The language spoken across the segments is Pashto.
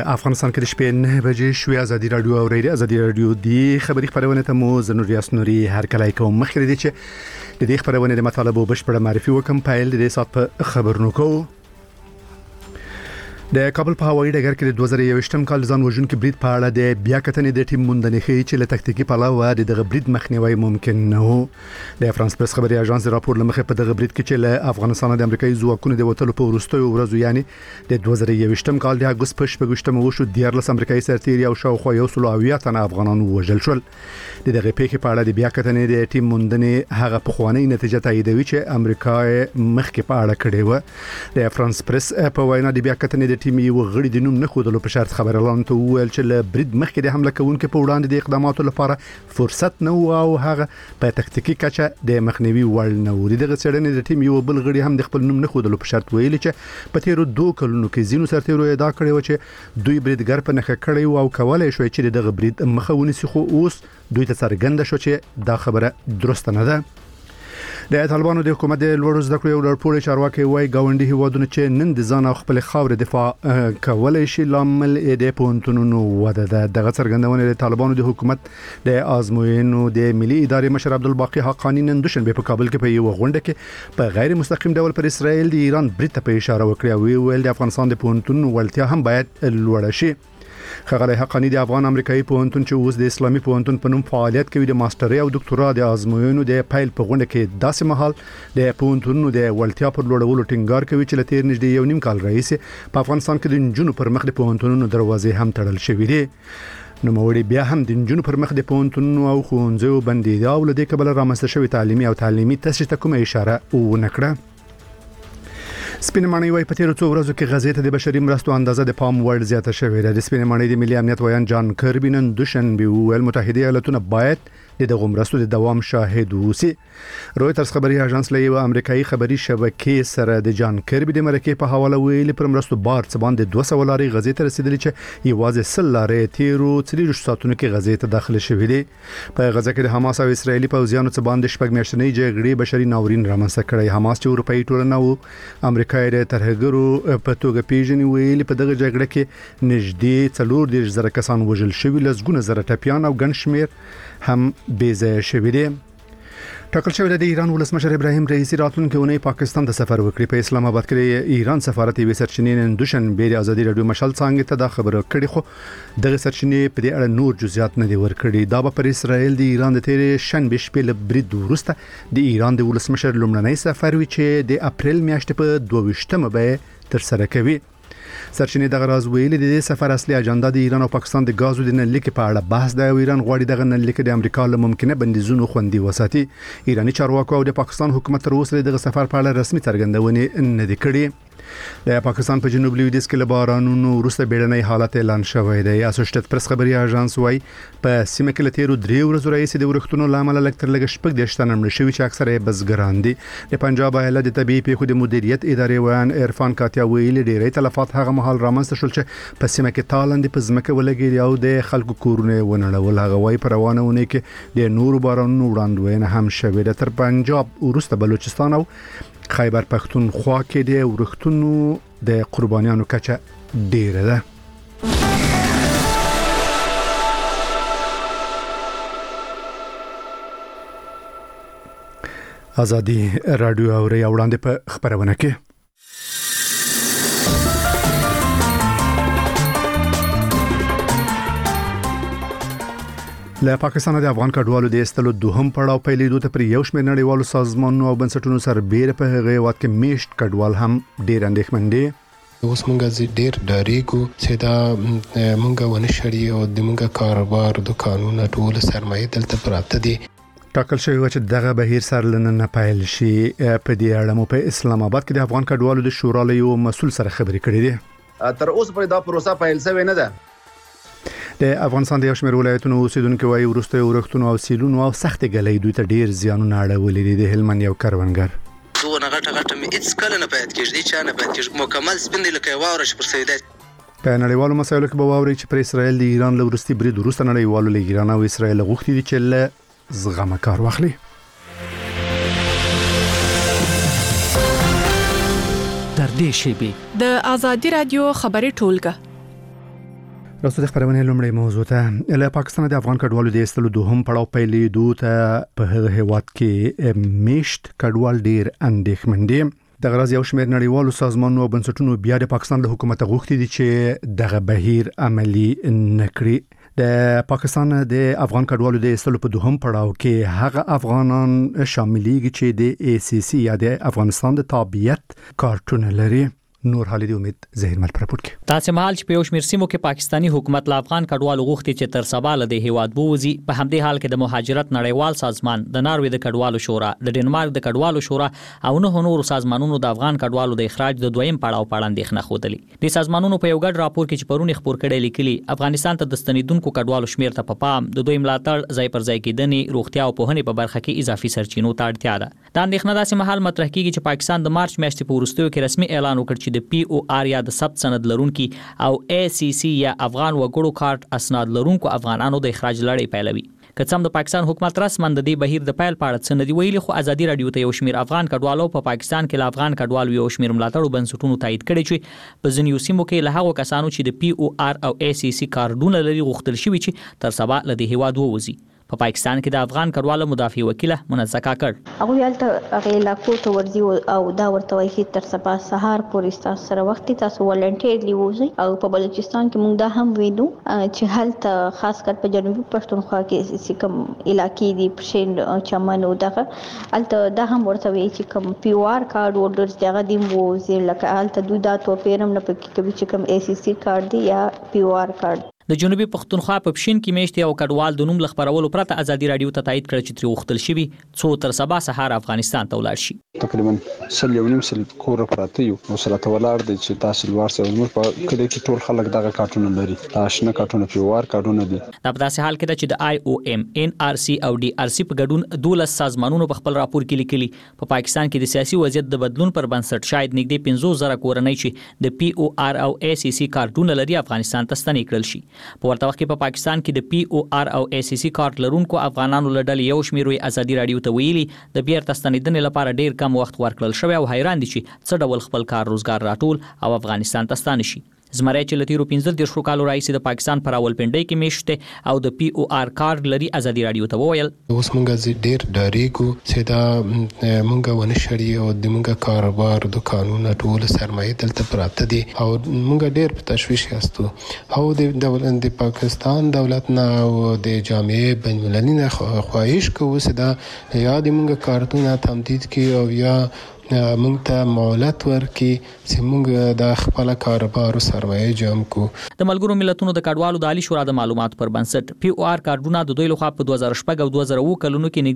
افغانستان کې د شپې 9 بجې شوې ازادي رادیو او ازادي رادیو دی خبري خبرونه ته مو زنور یاسنوري هر کله کوم مخکې دي چې د دې خبرونه د مطالبه بشپړه معرفي وکم پایل د سات په خبرونو کو د کابل په هوایي ډګر کې د 2021م کال ځان وژونکي برید په اړه د بیا کتنې د ټیم موندنې خي چې له تکتیکي پلاوه د برید مخنیوي ممکن نه وو د فرانس پریس خبري اژانس راپور لمخه په دغه برید کې چې له افغانستان د امریکایي ځواکونو د وټلو په وروستیو ورځو یعنی د 2021م کال د اگست په 8 وشو د 14 امریکایي سرتیري او شاوخوا یو سلو اویا تن افغانان وژل شول دغه پیښې په اړه د بیا کتنې د ټیم موندنې هغه په خوانی نتیجه تاییدوي چې امریکا مخکې په اړه کړې و د فرانس پریس په وینا د بیا کتنې ټیم یو غړي د نوم نه خودلو په شرط خبر اعلان ته ویل چې له برید مخکې د حمله کوونکو په وړاندې د اقداماتو لپاره فرصت نه و او هغه په تکتیکي کچه د مخنیوي وړ نه و دغه څېړنې د ټیم یو بل غړي هم د خپل نوم نه خودلو په شرط ویل چې په تیرو 2 کلونو کې زینو سرتیرو ادعا کړې و چې دوی بریدګر په نخښه کړی او کولای شوی چې دغه برید مخاوني سي خو اوس دوی ته څرګنده شو چې دا خبره درسته نه ده د طالبانو د حکومت د لوړو زده کړو لړپوړي چارواکي وایي گاونډي هیوادونه چې نن د ځان او خپل خاور دفاع کولای شي لامل د پونتونو وده ده دغه څرګندونه د طالبانو د حکومت د آزموینو د ملي ادارې مشر عبدالباقی حقانی نن دوشنبه په کابل کې په یو غونډه کې په غیر مستقیم ډول پر اسرائیل د ایران برید ته په اشاره وکړه او ویل د افغانستان د پونتونو ولتیا هم باید لوړ شي خغلی حقانی د افغان امریکایي پوهنتون چې اوس د اسلامي پوهنتون په نوم فعالیت کوي د ماستري او ډاکټورا د آزموینو د پایل په غونډه کې داسې مهال د پوهنتونونو د ولتیا پر لوړولو ټینګار کوي چې لتیر نږدې یو نیم کال رئیس په افغانستان کې د جنونو پر مخ د پوهنتونونو دروازې هم تړل شوې دي نو موري بیا هم د جنونو پر مخ د پوهنتونونو او ښوونځیو بندیدو او لدې کبل رامنځته شوی تعلیمي تاسیس ته کومه اشاره ونکړه سپینمانی وای په تیرو څو ورځو کې غزې ته د بشري مرستو اندازه د پام وړ زیاته شوې ده د سپینمانی د ملي امنیت ویان جان کربی نن دوشنبه ویل متحده ایالاتونه باید د مرستو د دوام شاهد وسی رويټرز خبري اژانس له یو امریکایي خبري شبکې سره د جان کربی د مرکه په حواله ویلي پر مرستو بار څه باندې 200 لاري غزې ته رسیدلې چې یوازې سلاره تیرو 3 ساعتونو کې غزې ته داخله شوې دي په غزه کې د حماس او اسرایلی پوځیانو څه باندې شپږ میاشتنۍ جګړې بشري ناورین رامنځته کړی حماس چې اروپאי ټولنه او امریکایي د ترهګرو په توګه پیژني ویلي په دغه جګړه کې نږدې 4,000 کسان وژل شوي لزګونه زره ټپيان او ګڼ شمیر هم بیزه شوی دی ټاکل شوی د ایران ولسمشر ابراهیم رئیسی راتلونکي اونۍ پاکستان ته سفر وکړي په اسلام آباد کې ایران سفارت یې سرچینې نن دوشنبه د ازادي رادیو مشال څنګه ته دا خبره کړې خو دغه سرچینې په دې اړه نور جزئیات نه دی ورکړي دا به پر اسرائیل د ایران د تیرې شنبه شپې له برید وروسته د ایران د ولسمشر لومړنی سفر وی چې د اپریل میاشتې په 22مه به تر سره کوي سرچینې دغه راز ویلي د سفر اصلي اجنډا د ایران او پاکستان د غازو د نل لیک په اړه بحث دی ایران غواړي دغه نل لیک د امریکا له ممکنه بندیزونو خوندي وساتي ایرانی چارواکو او د پاکستان حکومت تر اوسه دغه سفر په اړه رسمي څرګندونه نه دی کړې د پاکستان په جنوب لویدیځ کې له بارانونو وروسته بیړنۍ حالت اعلان شوی دی اسوسییټډ پریس خبري اژانس وايي په سیمه کې لتیرو 3 ورځې رئیس د ورښتونو لامل لکتر لګ شپږ د شتنمړ شوی چې اکثره بزګران دي د پنجاب ایالت د طبيعي پیښو د مدیریت ادارې وان عرفان کاتیا ویلي ډیری تلفات هغه مهال رامنځته شول چې په سیمه کې تالند په ځمکه ولګي او د خلکو کورونه ونړول هغه وايي پر روانونه کې د نور بارانونو وړاندوینه هم شوې ده تر پنجاب ورسته بلوچستان او خیبر پختونخوا کې د ورښتونو د قربانیانو کچه ډیره ده ازادي رادیو او وړاندې په خبرونه کې له پاکستان د افغان کډوالو د استلو دوهم پړاو پیلېدو ته پر یو شمېر نړیوالو سازمانونو او بنسټونو سره بیره په هغه وخت کې میشت کډوال هم ډیر اندېښمن دي اوس مونږ ډیر ډاریږو چې دا مونږ ونشړي او د مونږ کاروبار دکانونه ټول سرمایه دلته پراته دي ټاکل شوی چې دغه بهیر سرلنه نه پایل شي په دې اړه مو په اسلام آباد کې د افغان کډوالو د شورا له یو مسول سره خبرې کړې دي تر اوسه پورې دا پروسه پیل شوی نه ده د افغانستان د یو شمېر ولایتونو اوسیدونکو وايي ورسته ورښتونو او سیلونو او سخت غلې دوی ته ډیر زیانونه اړولې دي د هلمند یو کروندګر زه نه غټه مې هیڅ کله نه پات کېږي چې نه پات کېږي مکمل سپین لکه واورش پر سیده په نړیوالو مسایلو کې به واوري چې پر اسرائیل د ایران له ورستي برید وروسته نړیوالو له ایران او اسرائیل غوښتي دي چې له زغمه کار واخلي در دې شیبې د ازادي رادیو خبري ټولګه راستو د خبرونه لومړی موضوع ته له پاکستان د افغان کډوالو د ایستلو دوهم پړاو پیلېدو ته په هغه هیواد کې میشت کډوال ډیر اندېښمن دي. د غرض یو شمېر نړیوالو سازمانونو او بنسټونو بیا د پاکستان له حکومت غوښتي دي چې دغه بهیر عملی نکړي. د پاکستان د افغان کډوالو د ایستلو په دوهم پړاو کې هغه افغانان شاملېږي چې د ACC یا د افغانستان د تابعیت کارتونه لري. نور حالي د امید زهیر مل پرپورت کې تاسو مهال چې په یو شمېر سیمو کې پاکستانی حکومت لا افغان کډوالو غوښتي چې تر سبا له هیواد بوزي. په همدې حال کې د مهاجرت نړیوال سازمان، د ناروې د کډوالو شورا، د ډنمارک د کډوالو شورا او نه نور سازمانونو د افغان کډوالو د اخراج د دویم پړاو په اړه اندېښنه خوده. د سازمانونو په یو ګډ راپور کې چې پرون خبر کړي لیکلي افغانستان ته د ستنیدونکو کډوالو شمېر ته په پام د دوی ملاتړ ځای پر ځای کېدنې، روغتیا او پوهنې په برخه کې اضافي سرچینو ته اړتیا ده. دا اندېښنه داسې مهال مطرح کیږي چې پاکستان د مارچ میاشتې په وروستیو کې رسمي اعلان وکړ چې د POR یا د ثبت سند لرونکي او ACC یا افغان وګړو کارت اسناد لرونکو افغانانو د اخراج لړۍ پیلوي. که څم د پاکستان حکومت رسمن د دې بهیر د پیل په اړه څه نه دی ویلي، خو ازادي رادیو ته یو شمېر افغان کډوالو په پاکستان کې له افغان کډوالو یو شمېر ملاتړو بنسټونو تایید کړي چې په ځینو سیمو کې له هغو کسانو چې د POR او ACC کارډونه لري غوښتل شوي چې تر سبا له دې هیواد ووځي. په پاکستان کې د افغان کډوالو مدافع وکیله منزه کاکړ هغه یالته هغه علاقو ته ورځي او دا ورته وایي چې تر سبا سهار پورې تاسو سره وخت تاسو ولنټیرلی وځي. او په بلوچستان کې موږ دا هم وینو چې هلته خاص کر په جنوبي پښتونخوا کې چې کوم علاقې دي پښین چمن او دغه هلته دا هم ورته وایي چې کوم POR کارت ورډرز دغه دی وځي لکه هلته دوی دا تو پیرم نه پکې کوي چې کوم ACC کارت دی یا POR کارت. د جنوبي پښتونخوا په پښین کې میشتي او کډوال د نوم لخبرولو پرته ازادي رادیو ته تایید کړ چې تری وختل شوی څو تر سبا سهار افغانستان ته ولاړ شي. تقریبا 1.5 کور پراته یو او سره ولار دي چې تاسو ورسره موږ په کله کې ټول خلک دغه کارتونه لري. تاسو نه کارتونه POR کارتونه دي. دا په داسې حال کې چې د IOM NRC او DRC په ګډون 12 سازمانونو په خپل راپور کې لیکلي په پاکستان کې د سیاسي وضعیت د بدلون پر بنسټ شاید نږدې 15,000 کورنۍ چې د POR او ACC کارتونه لري افغانستان ته ستنې کړل شي. په ورته وخت کې په پاکستان کې د POR او ACC کارت لرونکو افغانانو لړل یو شمېر ازادي رادیو ته ویلي د بیرته ستنیدنې لپاره ډیر کم وخت ورکړل شوی او حیران دي چې څه ډول خپل کار روزګار راټول او افغانستان ته ستانه شي. زمری چې لتیرو 15 کالو راځي د پاکستان پر راولپنډۍ کې میشته او د POR کارت لري ازادي رادیو ته وویل اوس مونږ ډیر ډاریګو چې دا مونږ ونه شړی او د مونږ کاروبار دکانونه ټول سرمایه دلته پراته دي او مونږ ډیر په تشویش یاستو او د پاکستان دولت نه او د جامعه بین المللي نه خواهش کوو چې دا یا د مونږ کارتونه تمدید کی او یا مونږ ته مهلت ورکړي چې مونږ د خپل کاروبار سرمایه جمع کو. د ملګرو ملتونو د کډوالو د عالی شورا د معلوماتو پر بنسټ POR کارډونه د دوی لخوا په 2014 او 2020 کلونو کې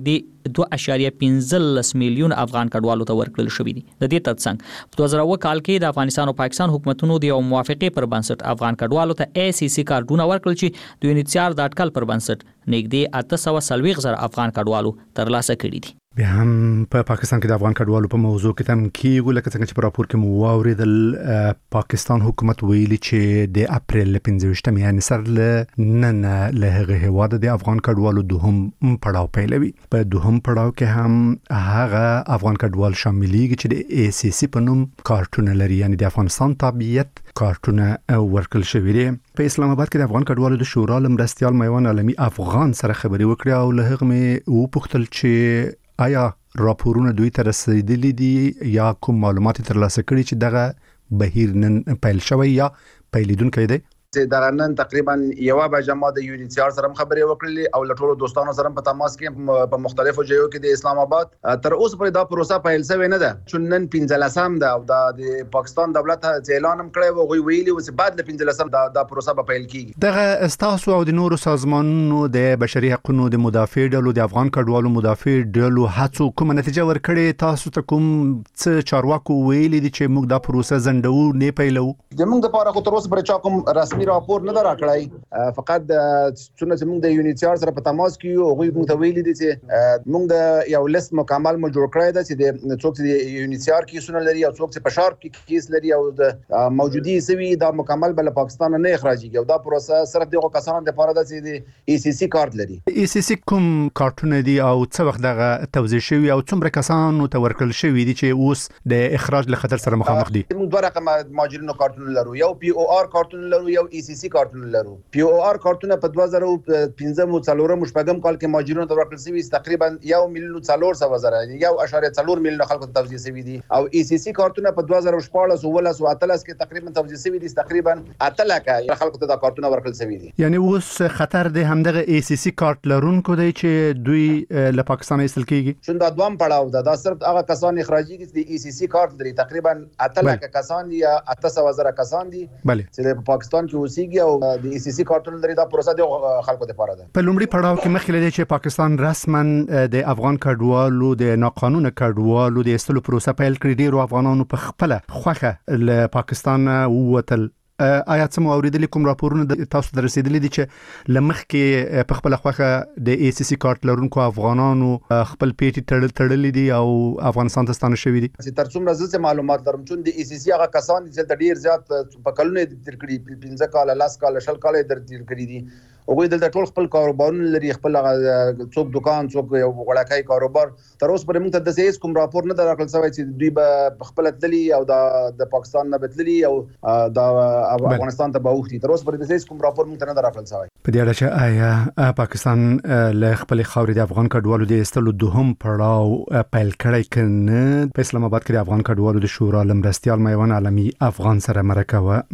نږدې 2.15 میلیون افغان کډوالو ته ورکړل شوی دي. د دې ترڅنګ په 2020 کال کې د افغانستان او پاکستان حکومتونو د یو موافقې پر بنسټ افغان کډوالو ته ACC کارډونه ورکړل چې د UNHCR د اټکل پر بنسټ نږدې 840,000 افغان کډوالو ترلاسه کړي دي. بیا هم په پاکستان کې د افغان کډوالو په موضوع کې تم کیږي لکه څنګه چې په راپور کې مو واوریدل پاکستان حکومت ویلي چې د اپریل 15 یعنی سر نه له هغه هواد د افغان کډوالو دوهم پړاو پیلوي. په دوهم پړاو کې هم هغه افغان کډوال شاملېږي چې د ACC په نوم کارتونه لري یعنی د افغانستان تابعیت کارتونه ورکړل شوی دي. په اسلام آباد کې د افغان کډوالو د شورا لمرستيال میوان عالمي افغان سره خبري وکړه او له هغه مې وپوښتل چې آیا راپورونه دوی ته رسیدلي دي یا کوم معلومات ترلاسه کړي چې دغه بهیر نن پیل شوی یا پیلیدونکو دی؟ دا نن تقریبا یو بجه ما د UNHCR سره خبرې وکړلې او له ټولو دوستانو سره په تماس کې په مختلفو ځایونو کې د اسلام آباد تر اوسه پورې دا پروسه پیل شوی نه ده چې نن 15 ده او د پاکستان دولت اعلان هم کړی و غوي ویلي و چې بعد له 15 دا پروسه به پیل کیږي. دغه استاسو او د نورو سازمانونو د بشري حقوقو د مدافع ډلو د افغان کډوالو مدافع ډلو هڅو کومه نتیجه ورکړي؟ تاسو ته کوم څه چارواکو ویلي دي چې موږ دا پروسه زندو نه پیلو؟ د موږ لپاره خو تر اوسه پورې چا کوم رسمي راپور نه راکړای فقط څونه چې موږ د UNHCR سره په تماس کې یو غوي موږ ته ویلي دي چې موږ د یو لیست مکمل مو جوړ کړی دی چې د څوک چې د UNHCR کیسونه لري او څوک چې په شارپ کې کیس لري او د موجودي سوي دا مکمل بل پاکستان نه اخراجيږي او دا پروسه صرف دغه کسانو لپاره ده چې د ACC کارت لري. ACC کوم کارتونه دي او څه وخت دغه توزیع شوی او څومره کسانو ته ورکړل شوی دي چې اوس د اخراج له خطر سره مخامخ دي؟ موږ دوه رقم مهاجرینو کارتونه لرو، یو POR کارتونه لرو، یو ECC کارتونه لرو. POR کارتونه په 2015 مو څلورم شپږم کال کې مهاجرینو ته ورکړل شوي تقریبا 1,400,000 1.4 میلیون خلکو ته توزیع شوي دي او ECC کارتونه په 2014 او 2018 کې تقریبا توزیع شوي دي تقریبا 8 لک خلکو ته دا کارتونه ورکړل شوي دي. یعنی اوس خطر د همدغه ECC کارت لرونکو دی چې دوی له پاکستان ایستل کیږي. چون دا دوام پړاو دا صرف هغه کسان اخراجي کې د ECC کارت لري تقریبا 8 لک کسان دي یا 800,000 کسان دي چې په پاکستان کې اوسېږي او د ECC کارتونه لري. دا پروسه د خلکو لپاره ده. په لومړي پړاو کې مخکې لدی چې پاکستان رسما د افغان کډوالو د ناقانونه کډوالو د ایستلو پروسه پیل کړې. ډیرو افغانانو په خپل خوخه له پاکستان ووتل. آیا څه مو اوریدلی کوم راپورونه تاسو ته رسیدلی دي چې لمخ کې په خپل خوخه د ECC کارت لرونکو افغانانو خپل پیټي تړلې دي او افغانستان ته ستانه شوي دي؟ تر څومره زه معلومات لرم چې د ECC هغه کسان چې ډیر زیات په کلونه تیر کړي 15 کال 10 کال 10 کال تیر کړي دي او دلته ټول خپل کاروبارونه لري خپل څوک دکان څوک یو غړکای کاروبار. تر اوسه پرې موږ ته د هیڅ کوم راپور نه درکړل شوی چې دوی به خپل تللی او د پاکستان نه بتللی او د افغانستان ته باوختي. تر اوسه پرې د هیڅ کوم راپور موږ ته نه درکړل شوی. په دې اړه چې آیا پاکستان له خپل خاورې د افغان کډوالو د ایستلو دوهم پړاو پیل کړی کنه؟ په اسلام آباد کې د افغان کډوالو د شورا لمرستیال میوان عالمي افغان سره مرکه و.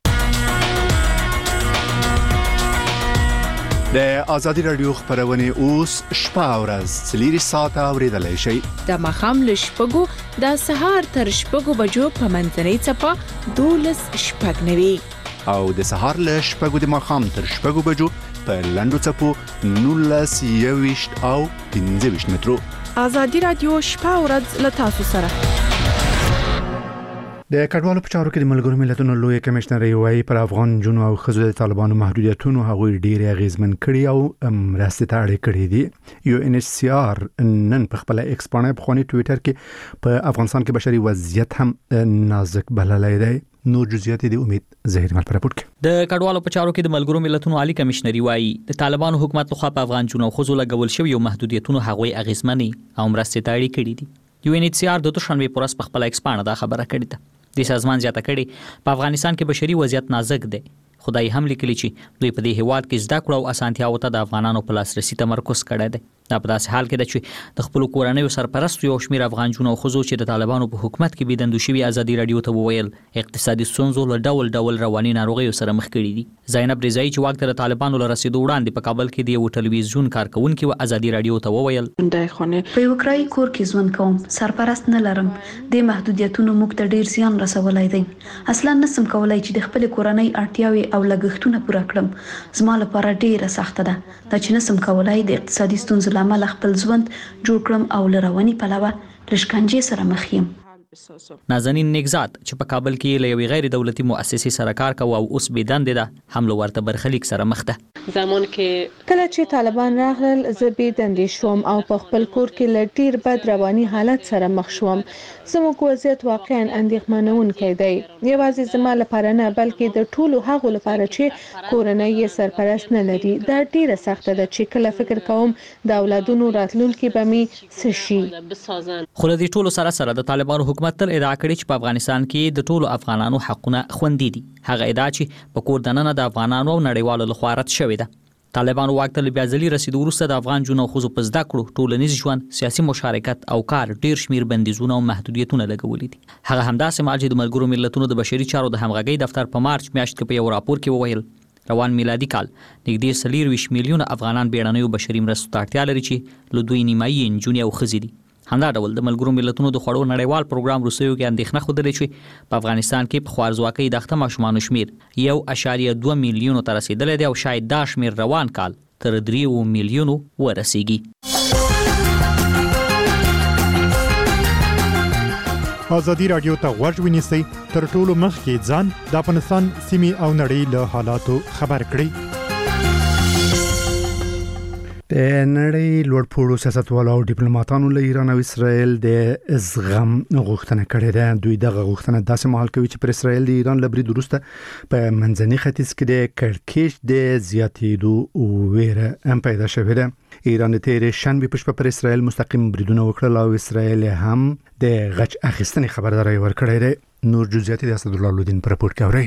د آزادی رادیو خبرونه اوس شپه او ورځ 4 ساعته اوریدلای شئ. د مخام له شپږو د سهار تر شپږو بجو په منځنۍ څپه 12 شپږ نوي او د سهار له شپږو د مخام تر شپږو بجو په لندو څپو 19 او 15 مترو. آزادی رادیو شپه او ورځ له تاسو سره. د کډوالو په چارو کې د ملګرو ملتونو لوی کمشنر یوای پر افغان جنو او خزو د طالبانو محدودیتونو هغوی ډیر اغیزمن کړي او مرستې ته اړ کړي دي. UNHCR نن په خپل ایکس باندې په خونی ټوئیټر کې په افغانستان کې بشري وضعیت هم نازک بللی دی. نور جزئیات د امید زهیر مل پر راپورټ کې. د کډوالو په چارو کې د ملګرو ملتونو عالی کمشنر یوای د طالبانو حکومت لخوا په افغان جنو او خزو لګول شوی محدودیتونو هغوی اغیزمني او مرستې ته اړ کړي دي. UNHCR د دوشنبه پورس په خپل ایکس باندې دا خبره کړې ده. د سازمان زیاته کړي په افغانستان کې بشري وضعیت نازک دی. خدای هم لیکلی چې دوی په دې هیواد کې زده کړو او اسانتیاو ته د افغانانو په لاسرسي تمرکز کړی دی. دا په داسې حال کې ده چې د خپل کورنۍ سرپرست یو شمیر افغان جنو خزو چې د طالبانو په حکومت کې بيدندو شوی ازادي رادیو ته وویل اقتصادي ستونزو له ډول رواني ناروغیو سره مخ کړي دي. زینب رضایی چې واک ته طالبانو له رسیدو وړاندې په کابل کې د یو ټلویزیون کارکونکو و ازادي رادیو ته وویل په یو کرای کور کې ژوند کوم سرپرست نه لرم. د محدودیتونو موږ ته ډیر زیان رسولای دي. اصلا نسم کولای چې د خپل کورنۍ اړتیاوي او لګښتونه پوره کړم. زما لپاره ډیره سخته ده دا چې نسم کولای د اقتصادي ستونزو لامل خپل ژوند جوړ کړم او لرواني پلوه لشکنجه سره مخ یم. نازنین نگزاد چې په کابل کې له یوې غیر دولتي مؤسسې سره کار کوي او اوس بيدند ده هم له ورته برخلیک سره مخ ده. زمان کې کله چې طالبان راغلل زه بيدند شوم او په خپل کور کې له ډیر بد رواني حالت سره مخ شوم. زموږ وضعیت واقعا اندېښمنونکی دی. یوازې زما لپاره نه بلکې د ټولو هغو لپاره چې کورنۍ یې سرپرست نه لري. دا ډیره سخته ده چې کله فکر کوم د اولادونو راتلونکي به می څه شي. خو د ټولو سره د طالبانو حکومت تل ادعا کړې چې په افغانستان کې د ټولو افغانانو حقونه خوندي دي. هغه ادعا چې په کور دننه د افغانانو او نړیوالو لخوا رد شوې ده. طالبانو واک ته بیا ځلې رسیدو وروسته د افغان جنو خزو په زده کړو ټولنیز ژوند سیاسي مشارکت او کار ډیر شمیر بندیزونه او محدودیتونه لګولې دي. هغه همداسې مال چې د ملګرو ملتونو د بشري چارو د همغږۍ دفتر په مارچ میاشت کې په یو راپور کې وویل روان میلادي کال نږدې 40 میلیونه افغانان بیړنیو بشري مرستو ته اړتیا لري چې له دوی نیمایي نجونې او ښځې دي. همدا ډول د ملګرو ملتونو د خوړو نړیوال پروګرام روسیو کې اندېښنه خوده چې په افغانستان کې په خوارزواکۍ د اخته ماشومانو شمیر 1.2 میلیونو ته رسیدلی دی او شاید دا شمیر روان کال تر 3 میلیونو ورسیږي. آزادی رادیو ته غوږ ونیسئ تر ټولو مخکې ځان د افغانستان سیمې او نړۍ له حالاتو خبر کړئ. د نړۍ لوړپوړو سیاستوالو او ډیپلوماټانو له ایران او اسرائیل د زغم غوښتنه کړې ده. دوی دغه غوښتنه داسې مهال کوي چې پر اسرائیل د ایران له برید وروسته په منځني ختیځ کې د کړکېچ د زیاتېدو ویره هم پیدا شوې ده. ایران د تیرې شنبې په شپه پر اسرائیل مستقیم بریدونه وکړل او اسرائیل هم د غچ اخیستنې خبرداری ورکړې ده. نور جزئیات د اسدالله لودین پر راپور کې اورئ.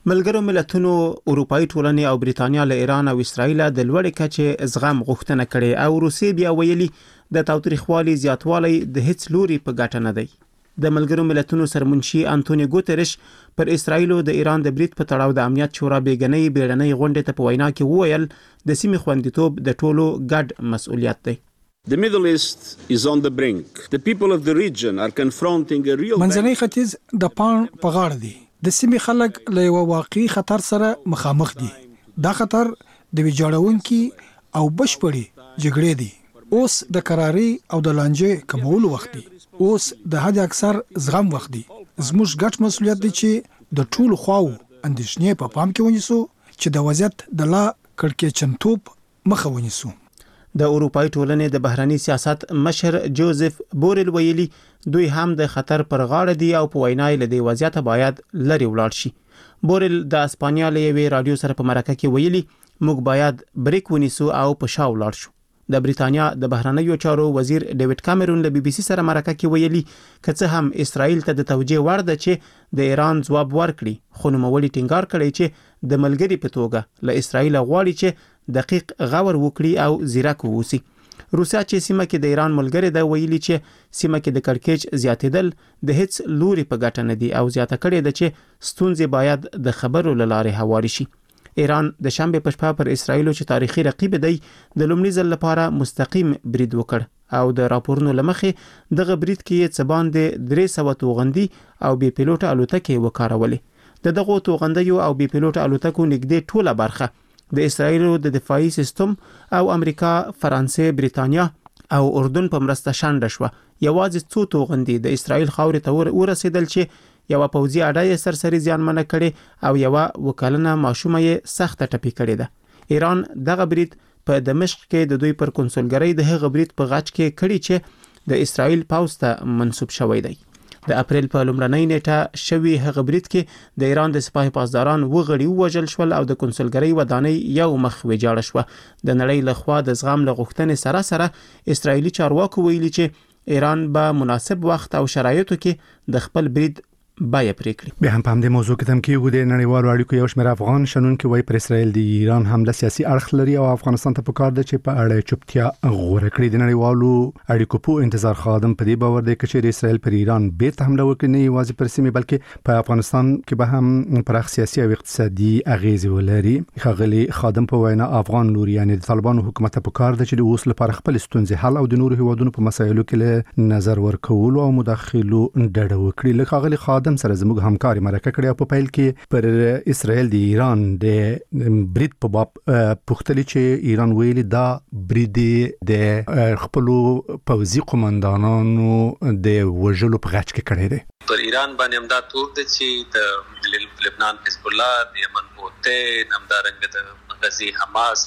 ملګرو ملتونو اروپאי ټولنې او بریتانیا له ایران او اسرائیل د لوړې کچې زغم غوښتنه کړې او روسیې بیا ویلي د تاوتریخوالي زیاتوالی د هیڅ لوري په ګټه نه دی. د ملګرو ملتونو سرمنشي انټونی ګوتریش پر اسرائیل او د ایران د برید په تړاو د امنیت شورا بیګنۍ بیړنۍ غونډې ته په وینا کې وویل د سیمې خوندیتوب د ټولو ګډ مسؤلیت دی. The Middle East is on the brink. The people of the region are confronting a real منځنی ختیځ د پان په غاړه دی. د سیمې خلک له یو واقعي خطر سره مخامخ دي. دا خطر د ویجاړونکي او بشپړي جګړې دی. اوس د قراري او د لانجې کمولو وخت دی. اوس د حد اکثر زغم وخت دی. زموږ ګډ مسؤلیت دی چې د ټولو خواو اندېښنې په پام کې ونیسو چې د وضعیت د لا کړکېچنتوب مخه ونیسو. د اروپאי ټولنې د بهرني سیاست مشر جوزف بورل ویلي دوی هم د خطر پر غاړه دي او په وینا له دې وضعیت باید لري ولاړ شي. بورل د اسپانیا له یوې رادیو سره په مرکه کې ویلي موږ باید بریک ونیسو او په شا ولاړ شو. د بریتانیا د بهرنیو چارو وزیر ډیوډ کامرون له بي بي سي سره مرکه کې ویلي کڅه هم اسرائیل ته د توجیه وړ ده چې د ایران ځواب ورکړي خو نوموړي ټینګار کړی چې د ملګری په توګه له اسرائیل غواړي چې دقیق غور وکړي او زیرک ووسی. روسیا چې سیمه کې د ایران ملګری ده ویلي چې سیمه کې د کړکېچ زیاتېدل د هیڅ لوري په ګټه نه دي او زیاته کړې ده چې ستونزې باید د خبرو له لارې هواري شي. ایران د شنبه په شپه پر اسرائیل چې تاریخي رقیب دی د لومړي ځل لپاره مستقیم برید وکړ او د راپورونو لمخې دغه برید کې څه باندې 300 توغندي او بي پیلوټ الوتکې وکارولې. دغه توغندیو او بي پیلوټ الوتکو نږدې ټوله برخه د اسرائیل د دفاعي سیستم او امریکا، فرانسې، بریتانیا او اردن په مرسته شانډه شو. یوازې څو توغندي د اسرائیل خاورې ته ورسېدل چې یو پوځي اډه یې سرسري زیانمنه کړي او یو وکالنه ماشومه یې سخت ټپي کړي ده. ایران دغه برید په دمشق کې د دوی پر کنسولګری د هغه برید په غاټ کې کړي چې د اسرائیل پاوځ ته منسوب شوی دی. د اپریل په لومړنۍ نیټه شوی هغه برید کې د ایران د سپاه پاسداران وغړي وژل شول او د کنسولګری ودانۍ یو مخ ویجاړه شو. د نړۍ له خوا د زغم له غوښتنې سره سره اسرائیلي چارواکو ویلي چې ایران به مناسب وخت او شرایطو کې د خپل برید بیا پریکړي. به هم په دې موضوع کې تم کې و د نړیوالو اړیکو یو شمېر افغان شنونکو وایي پر اسرائیل د ایران حمله سیاسي اړخ لري او افغانستان ته پکار ده چې په اړه چوپتیا غوړه کړي. د نړیوالو اړیکو په انتظار خادم په دې باور دی چې اسرائیل پر ایران بیرته حمله وکړي نه یوازې پر سیمه بلکې په افغانستان کې به هم پراخ سیاسي او اقتصادي اغیز ولري. خغلی خادم په وینا افغان لوري یعنی د طالبانو حکومت ته پکار ده چې د اوس لپاره خپل ستونزې حل او د نورو هیوادونو په مسایلو کې نظر ورکول او مداخلو ډډه وکړي. لکه خغلی خادم سره زموږ همکاري مرکه کړې او په پیل کې پر اسرائیل د ایران د برید په باب پوښتنه چې ایران ویلي دا برید د خپل پوځي قومندانانو د وژلو په غاټ کې کړی دی. پر ایران باندې امداد تور د چې د لبنان حزب الله د یمن هوته نمدارنګ د غزي حماس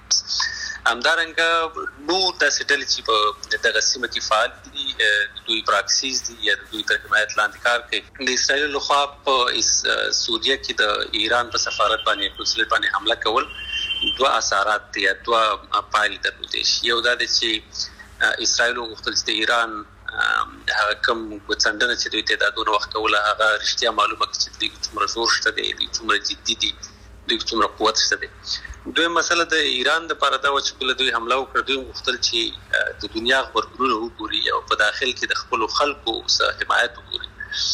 همدارنګه نور د سټل چې په دغه سیمه کې فعال دي دوی پراکسیز دي یا دوی تر حمایت لاندې کار کوي. د اسرائیل لخوا په سوریه کې د ایران په سفارت باندې کنسولټ باندې حمله کول دوه اثرات دي یا دوه پایلې درلودې. یو دا چې اسرائیل غوښتل چې د ایران هغه کوم وڅندنه چې دوی تعدادونه وخت کوله هغه رښتیا معلومه کړي چې دوی څومره زور شته دي، څومره جدي دي، دوی څومره قوت شته دي. دوی مسله د ایران د لپاره دا و چې کله دوی حمله وکړه دوی غوښتل چې د دنیا خبرونه وګوري او په داخل کې د خپل خلکو سره حمایت وکړي.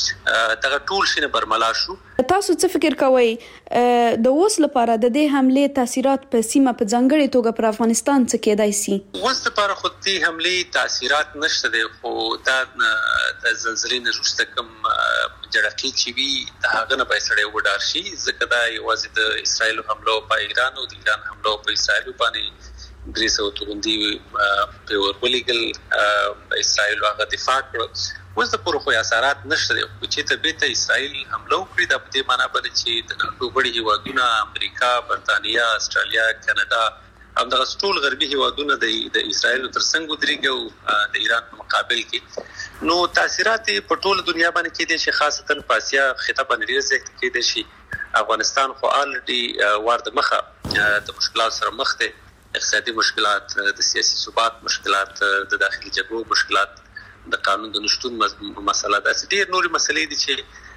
دا ټول شنه برملا شو. تاسو څه فکر کوئ د اوس لپاره د دې حمله تاثیرات په سیمه په ځانګړي توګه پر افغانستان څه کېدای شي؟ اوس لپاره خو دې حمله تاثیرات نشته دي خو دا د زلزلې نه وروسته کوم جړقې چې وي هغه نه به سړی وډار شي ځکه دا یوازې د اسرائیل حمله په ایران او د ایران حمله په اسرائیل باندې 300 توغندي په ورولېګل اسرائیل هغه دفاع کړ. اوس د پوره خو اثرات نشته دي چې ته به ته اسرائیل حمله وکړي د دې معنی باندې چې د نړۍ وړي هیوادونه امریکا، برتانیا، استرالیا، کاناډا او د ټول غربي هیوادونه د اسرائیل تر څنګ ودرېږي او د ایران په مقابل کې نو تاثیرات په ټول دنیا باندې کې دي چې خاصتا په اسیا خطه باندې ډېر زیات کې دي. افغانستان خو الریډي ورته مخه د مشکلات سره مخ دي، اقتصادي مشکلات، د سیاسي ثبات مشکلات، د داخلي جګړو مشکلات، د قانون د نشټون مسله ده. ډېر نورې مسلې دي چې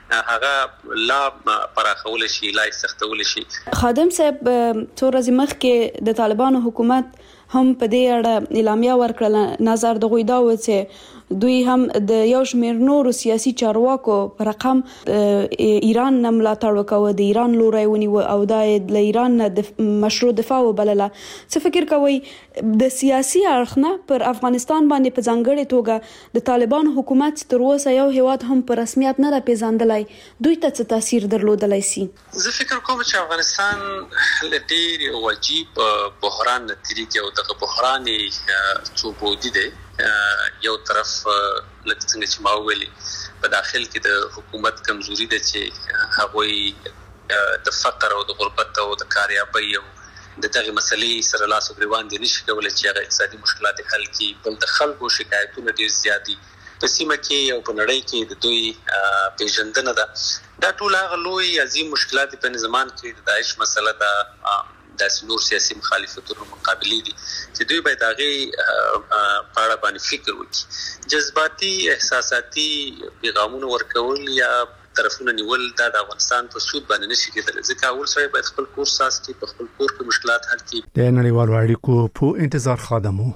هغه لا پراخول شي، لا سختول شي. خادم صاحب څو ورځې مخکې د طالبانو حکومت هم په دې اړه اعلامیه ورکړه. نظر د غوي دا و چې دوی هم د یو شمېر نورو سیاسي چارواکو پر رقم ایران نه ملاتړ وکاوه، د ایران لوري ونیو او د ایران نه د مشروع دفاع وبلله. څه فکر کوي د سیاسي اړخ پر افغانستان باندې په ځانګړي توګه د طالبان حکومت تر اوسه یو هیواد هم په رسمیت نه پیژندلای، دوی ته څه تاثیر درلودلای شي؟ زه فکر کوم چې افغانستان ډېر واجب بحران نتیجه او دغه بحران څو بودی دی. یو طرف لکه څنګه چې ما ویلي په داخل کې د حکومت کمزوري ده چې هغوی د فقر او د غربت او د کاریابۍ او د دغه مسلې سره لاس او ګریوان دي نشي کولای چې هغه اقتصادي مشکلات حل کړي. بل د خلکو شکایتونه ډېر زیات دي په سیمه کې او په نړۍ کې د دوی پیژندنه ده. دا ټول هغه لوی عظیم مشکلات په نظام کې د داعش مسله ده، داسې نور سیاسي مخالفتونو مقابلې دي چې دوی باید هغه په اړه باندې فکر وکړي. جذباتي احساساتي پیغامونه ورکول یا طرفونه نیول دا د افغانستان په سود باندې نشي کېدلی، ځکه اول سره باید خپل کور ساس کړي، په خپل کور کې مشکلات حل کړي. د نړیوالو اړیکو په انتظار خادمو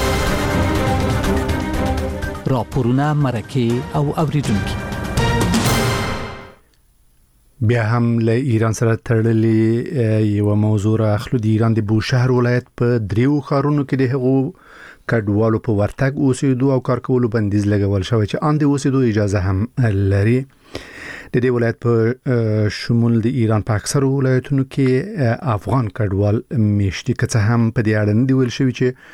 راپورونه، مرکه او اوریدونکو بیا هم له ایران سره تړلې یو موضوع اخلو. د ایران د بوشهر ولایت په دریو ښارونو کې د هغو کډوالو په ورتګ اوسېدو او کار کولو بندیز لګول شوی چې ان د اوسېدو اجازه هم لري. د دې ولایت په شمول د ایران په اکثر ولایتونو کې افغان کډوال میشتي، که څه هم په دې اړه نه دی ویل شوی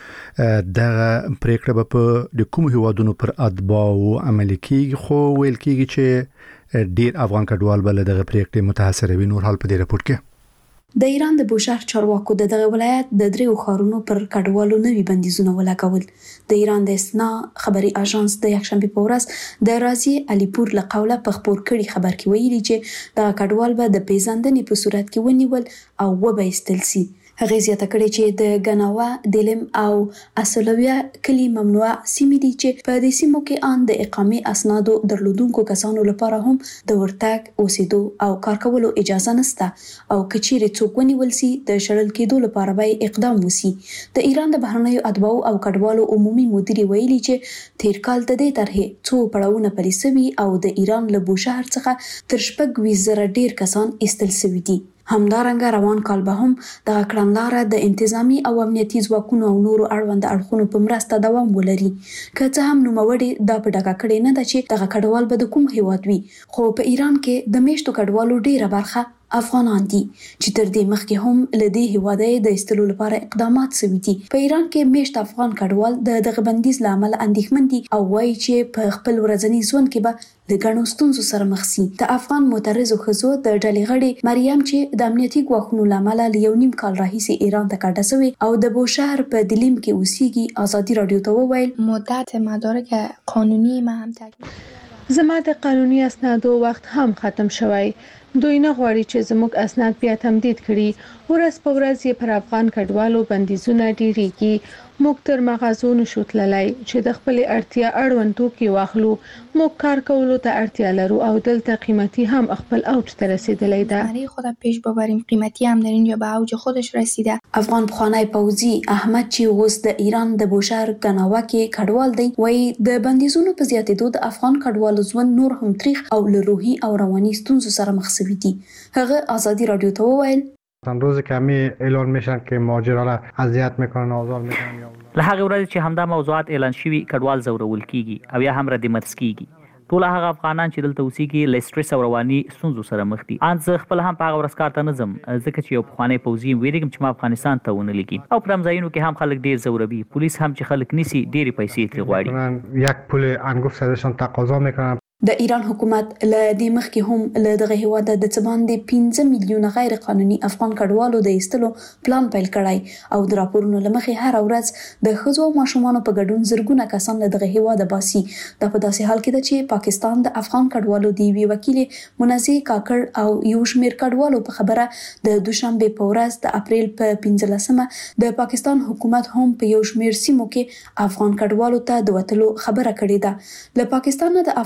چې دغه پریکړه به په د کوم هیوادونو پر اتباعو عملي کیږي، خو ویل کیږي چې ډیر افغان کډوال بل دغه پریکړې متاثر وي. نور حال په دې راپور کې د ایران د بوشهر چارواکو د دغه ولایت د دریو ښارونو پر کډوالو نوي بندیزونه ولګول. د ایران د اسنا خبري اژانس د یکشنبه په ورځ د رازي علیپور له قوله په خبر کړي خبر کې ویلي چې د کډوال به د پیژندنې په صورت کې ونیول او وبایستل سي. هغه زیاته کړي چې د غناوا، دلم او اصلویه کلی ممنوع سیمې دي چې په دې سیمو کې ان د اقامې اسنادو درلودونکو کسانو لپاره هم د ورتګ، اوسېدو او کار کولو اجازه نشته او کچېرې څوک ونیول سي د شړل کېدو لپاره به اقدام وسی. د ایران د بهرنیو اتباعو او کډوالو عمومي مدیر ویلي چې تیر کال د دې طرحې څو پړاوونه پلي شوي او د ایران له بوشهر څخه تر 6,000 ډیر کسان ایستل شوي دي. همدارنګه روان کال به هم د کړنلاره د انتظامی او امنیتي ځواکونو او نورو اړوند اړخونو په مرسته دوام ولري. که څه هم نوموړي دا په ډاګه کړی نه ده چې دغه کډوال به د کوم هیواد وي، خو په ایران کې د میشتو کډوالو ډیره برخه افغانان دي چې تر دې مخکې هم له دې هیواده د ایستلو لپاره اقدامات شوي دي. په ایران کې میشت افغان کډوال د دغه بندیز له امله اندېښمن دي او وایي چې په خپل ورځني ژوند کې به د ګڼو ستونزو سره مخ شي. د افغان معترضو ښځو د ډلې غړي مریم چې د امنیتي ګواښونو له امله له 1.5 کال راهیسې ایران ته کډه شوې او د بوشهر په دلیم کې اوسېږي، ازادي رادیو ته وویل مدت مدارک قانونی ما هم تکمیل زما د قانوني اسنادو وخت هم ختم شوی. دوی نه غواړي چې زموږ اسناد بیا تمدید کړي. ورځ په ورځ یې پر افغان کډوالو بندیزونه ډیریږي. موږ تر مغازو نشو تللی چې د خپل اړتیا اړوند توکي واخلو. موږ کار کولو ته اړتیا لرو او دلته قیمتي هم خپل اوج ته رسیدلی ده. برای خود پیش ببریم، قیمتی هم در اینجا به اوج خودش رسیده. افغان پخوانی پوځي احمد چې اوس د ایران د بوشهر غناوا کې کډوال دی وایي د بندیزونو په زیاتېدو د افغان کډوالو ژوند نور هم تریخ او له روحي او رواني ستونزو سره مخ شوی دی. هغه ازادي رادیو ته وویل روز کمی اعلان میشن که مهاجرا را اذیت میکنن، آزار میکنن. له هغه ورځې چې همدا موضوعات اعلان شوي کډوال زورول کیږي او یا هم ردمرز کیږي. ټول هغه افغانان چې دلته اوسېږي له سټرس او رواني ستونزو سره مخ دي. ان زه خپل هم په هغه ورځ کار ته نه ځم ځکه چې یو پخوانی پوځي ویریږم چې ما افغانستان ته ونه لګي او په رمضانونو کې هم خلک ډیر زوروي. پولیس هم چې خلک نیسي ډېرې پیسې ترې غواړي. یک پول انگفت ازشان تقاضا میکنن. د ایران حکومت له دې مخکې هم له دغه هیواده د څه باندې 15 میلیونه غیر قانوني افغان کډوالو د ایستلو پلان پیل کړی او د راپورونو له مخې هر ورځ د ښځو او ماشومانو په ګډون زرګونه کسان له دغه هیواده باسي. دا په داسې حال کې ده چې پاکستان د افغان کډوالو د یوې وکیلې منزه کاکړ او یو شمېر کډوالو په خبره د دوشنبه په ورځ د اپریل په 15مه د پاکستان حکومت هم په یو شمېر سیمو کې افغان کډوالو ته د وتلو خبره کړې ده. له پاکستان د افغان کډوالو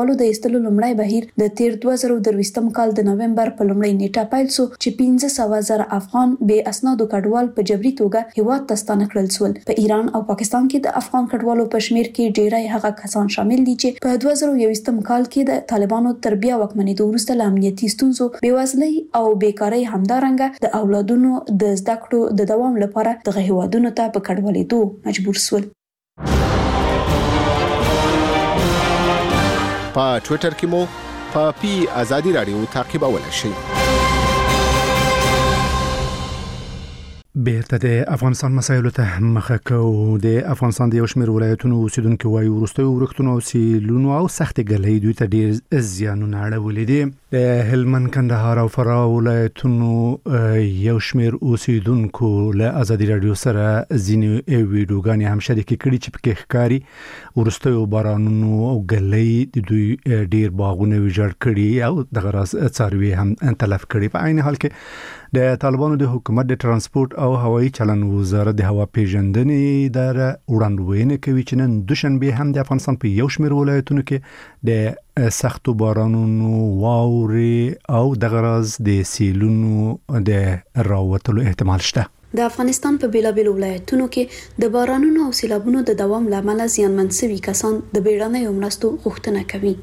کډوالو د ایستلو لومړی بهیر د تیر 2023م کال د نوومبر په لومړۍ نیټه پیل شو چې 15,000 افغان بې اسنادو کډوال په جبري توګه هیواد ته ستانه کړل شول. په ایران او پاکستان کې د افغان کډوالو په شمیر کې ډیری هغه کسان شامل دي چې په 2021م کال کې د طالبانو تر بیا واکمنېدو وروسته له امنیتي ستونزو، بېوزلۍ او بیکارۍ همدارنګه د اولادونو د زده کړو د دوام لپاره دغه هیوادونو ته په کډوالېدو مجبور شول. په ټوئیټر کې مو په آزادي رادیو تعقیبولای شئ. بیرته د افغانستان مسایلو ته مخه کوو. د افغانستان د یو شمېر ولایتونو اوسیدونکو وایي وروستیو ورښتونو او سیلونو او سختې ګلۍ دوی ته ډېر زیانونه اړولي دي. د هلمند، کندهار او فراه ولایتونو یو شمېر اوسیدونکو له ازادي رادیو سره ځینې ویډیوګانې هم شریکې کړي چې پکې ښکاري وروستیو بارانونو او ګلۍ د دوی ډېر باغونه ویجاړ کړي او دغه راز څاروي هم تلف کړي. په عین حال کې د طالبانو د حکومت د ترانسپورت او هوایي چلن وزارت د هوا پیژندنې اداره وړاندوینه کوي چې نن دوشنبه هم د افغانستان په یو شمېر ولایتونو کې د سختو بارانونو، واورې او دغه راز د سیلونو د راوتلو احتمال شته. د افغانستان په بیلابیلو ولایتونو کې د بارانونو او سیلابونو د دوام لامل زیانمن شوي کسان د بیړنیو مرستو غوښتنه کوي.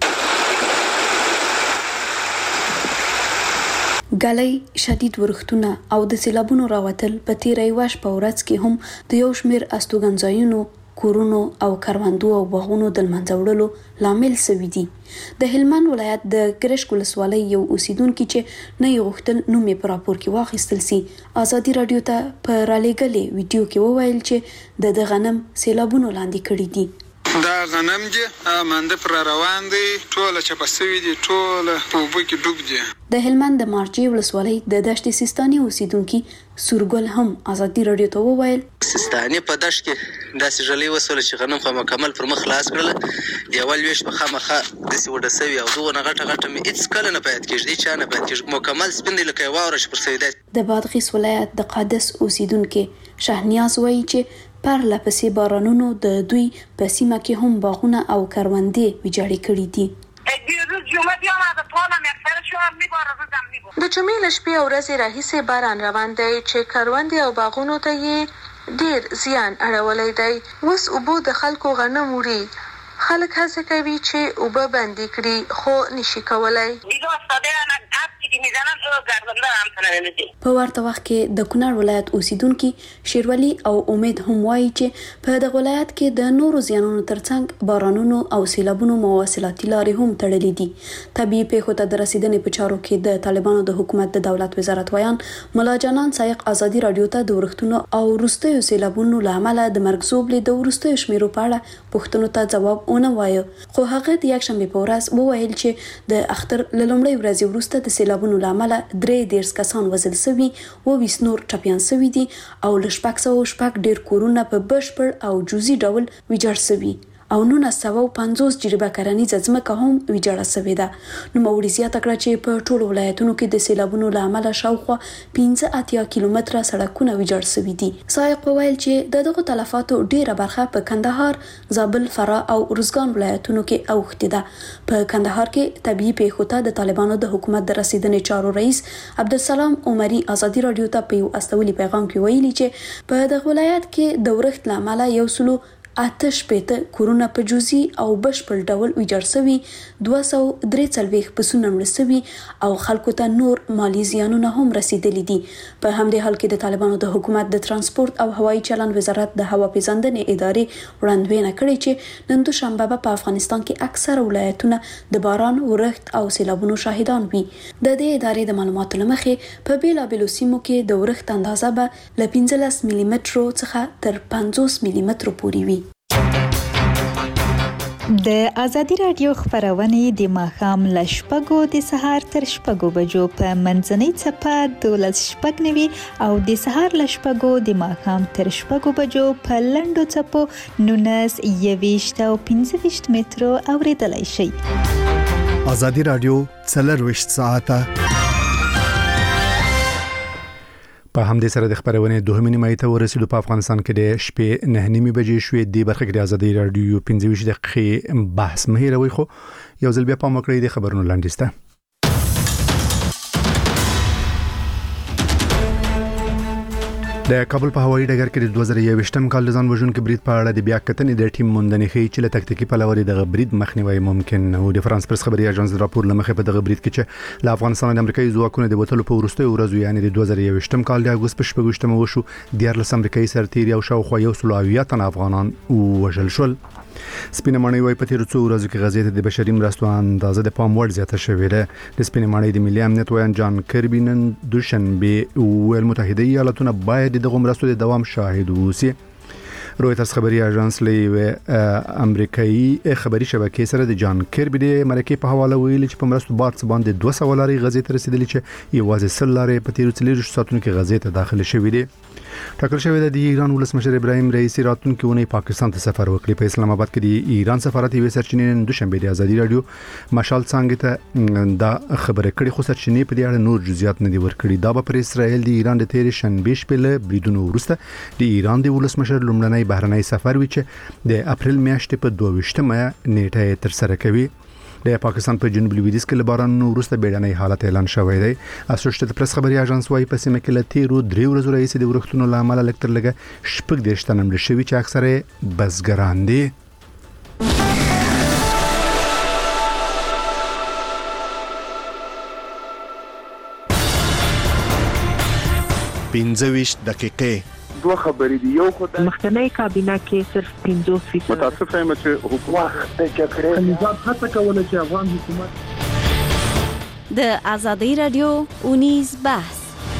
ګلۍ، شدید ورښتونه او د سیلابونو راوتل په تیره یوه شپه ورځ کې هم د یو شمېر استوګنځایونو، کورونو او کروندو او باغونو د له منځه وړلو لامل شوي دي. د هلمند ولایت د ګرشک ولسوالۍ یو اوسیدونکي چې نه یې غوښتل نوم یې په راپور کې واخیستل سي، ازادي رادیو ته په رالیږلې ویډیو کې وویل چې د غنم سیلابونو لاندې کړي دي. دا غنم دي مانده پر روان دي، ټوله چپه سوي دي، ټوله په اوبو کې ډوب دي. د هلمند د مارجې ولسوالۍ د دشت سیستاني اوسیدونکي سورګل هم ازادي رادیو ته وویل سیستاني په دشت کې داسې ژلۍ وسوله چې غنم خو مکمل پر مخ خلاص کړل. یو لویش په خامخه داسې وډه سوي او دغه غټه غټه مې هیڅ کله نه پات کېږي، هیڅ نه پات کېږي، مکمل سپین دي لکه یو واوره چې پر سوي ده. د بادغیس ولایت د قادس اوسیدونکي شهنیاز وایي چې پر لپسې بارانونو د دوی په سیمه کې هم باغونه او کروندې ویجاړې کړي دي. د جمعې له شپې او ورځې راهیسې باران روان دی چې کروندې او باغونو ته یې ډېر زیان اړولی دی. اوس اوبو د خلکو غنم وړي، خلک هڅه کوي چې اوبه بندې کړي خو نشي کولای. په ورته وخت کې د کونړ ولایت اوسیدونکي شیرولی او امید هم وایي چې په دغه ولایت کې د نورو زیانونو ترڅنګ بارانونو او سیلابونو مواصلاتي لارې هم تړلې دي. طبیعي پیښو ته د رسیدنې په چارو کې د طالبانو د حکومت د دولت وزارت ویان ملا جانان سایق ازادي رادیو ته د ورښتونو او وروستیو سیلابونو له امله د مرګ زوبلې د وروستیو شمیرو په اړه پوښتنو ته ځواب ونه وایه، خو هغه د یکشنبې په ورځ وویل چې د اختر له لومړۍ ورځې وروسته د سیلابونو له امله 33 کسان وژل شوي، 20 نور ټپیان شوي دي او له 606 ډیر کورونه په بشپړ او جزئي ډول ویجاړ شوي او 950 جریبه کرنیزه ځمکه هم ویجاړه شوې ده. نوموړي زیاته کړه چې په ټولو ولایتونو کې د سیلابونو له امله شاوخوا 15 کیلومتره سړکونه ویجاړ شوي دي. سایق وویل چې دغه تلفاتو ډیره برخه په کندهار، زابل، فراه او ارزګان ولایتونو کې اوښتې ده. په کندهار کې طبيعي پیښو ته د طالبانو د حکومت د رسیدنې چارو رئیس عبدالسلام عمري ازادي رادیو ته په یو استولي پیغام کې ویلي چې په دغه ولایت کې د ورښت له امله 180 کورونه په جزئي او بشپړ ډول ویجاړ شوي، 243 پسونه مړه شوي او خلکو ته نور مالی زیانونه هم رسیدلي دي. په همدې حال کې د طالبانو د حکومت د ترانسپورت او هوایي چلن وزارت د هوا پیژندنې ادارې وړاندوینه کړې چې نن دوشنبه په افغانستان کې اکثره ولایتونه د باران، ورښت او سیلابونو شاهدان وي. د دې ادارې د معلوماتو له مخې په بیلابیلو سیمو کې د ورښت اندازه به له 15 ملي مترو څخه تر 50 ملي مترو پورې وي. د ازادي رادیو خبرونه د ماښام له شپږو د سهار تر شپږو بجو په منځنۍ څپه 12:09 او د سهار له شپږو د ماښام تر شپږو بجو په لنډو څپو 19 او 15 مترو اوریدلای شئ. ازادي رادیو 24 ساعته په همدې سره د خبرونې دوهمې نیمایي ته ورسېدو. په افغانستان کې د شپې 9:30 بجې شوې. د برخه کې د ازادي رادیو 15 دقیقې بحث مه هېروئ. خو یو ځل بیا پام وکړئ د خبرونو لاندې ته. د کابل په هوایي ډګر کې د 2021م کال د ځان وژونکي برید په اړه د بیا کتنې د ټیم موندنې ښیي چې له تکتیکي پلوه د برید مخنیوي ممکن نه و. د فرانس پرس خبري اژانس راپور لمخې په دغه برید کې چې له افغانستان د امریکایي ځواکونو د وټلو په وروستیو ورځو یعنی د 2021م کال د اګوست په 14مه وشو. 14 امریکایي سرتیري او شاوخوا 170 تن افغانان وژل شول. سپینه ماڼۍ وايي په تیر څو ورځو کې غزې ته د بشري مرستو اندازه د پام وړ زیاته شوې ده. د سپینه ماڼۍ د ملي امنیت ویان جان کربي نن دوشنبه ویل متحده ایالاتونه باید دغه مرستو د دوام شاهد اوسي. رويټرز خبري اژانس له امریکایي خبري شبکې سره د جان کربي د مرکې په حواله ویلي چې په مرستو بارڅ باندې 200 لارې غزې ته رسیدلې چې یوازې 100 لارې په تیر 4 ساعتونو کې غزې ته داخله شوې دي. ټاکل شوی د ایران ولسمشر ابراهیم رئیسی راتلونکي اونۍ پاکستان ته سفر وکړي. په اسلام آباد کې د ایران سفارت یو سرچینې نن دوشنبه د ازادي رادیو مشال څنګه ته دا خبره کړې، خو سرچینې په دې اړه نور جزئیات نه دي ورکړي. دا به پر اسرائیل د ایران د تیر شنبه شپه له بریدونو وروسته د ایران د ولسمشر لومړنی بهرنی سفر وي چې د اپریل میاشتې په 22مه نیټه تر سره کوي. د پاکستان په جنوب لویدیځ کې له بارانونو وروسته بیړنی حالت اعلان شوی دی. اسوسییټډ پریس خبري اژانس وايي په سیمه کې له تیرو 3 ورځو راهیسې د ورښتونو له امله لکټر لګه شپږ دیرش تن مړه شوي چې اکثره بزګران دي. پنځه دقیقې دوه خبرې دي. یو خدای مخکنی کابینه کې صرف 50% متاسف یم چې حکومت د جګړې نظام هڅه کوله چې افغان حکومت د ازادي رادیو 19 بحث.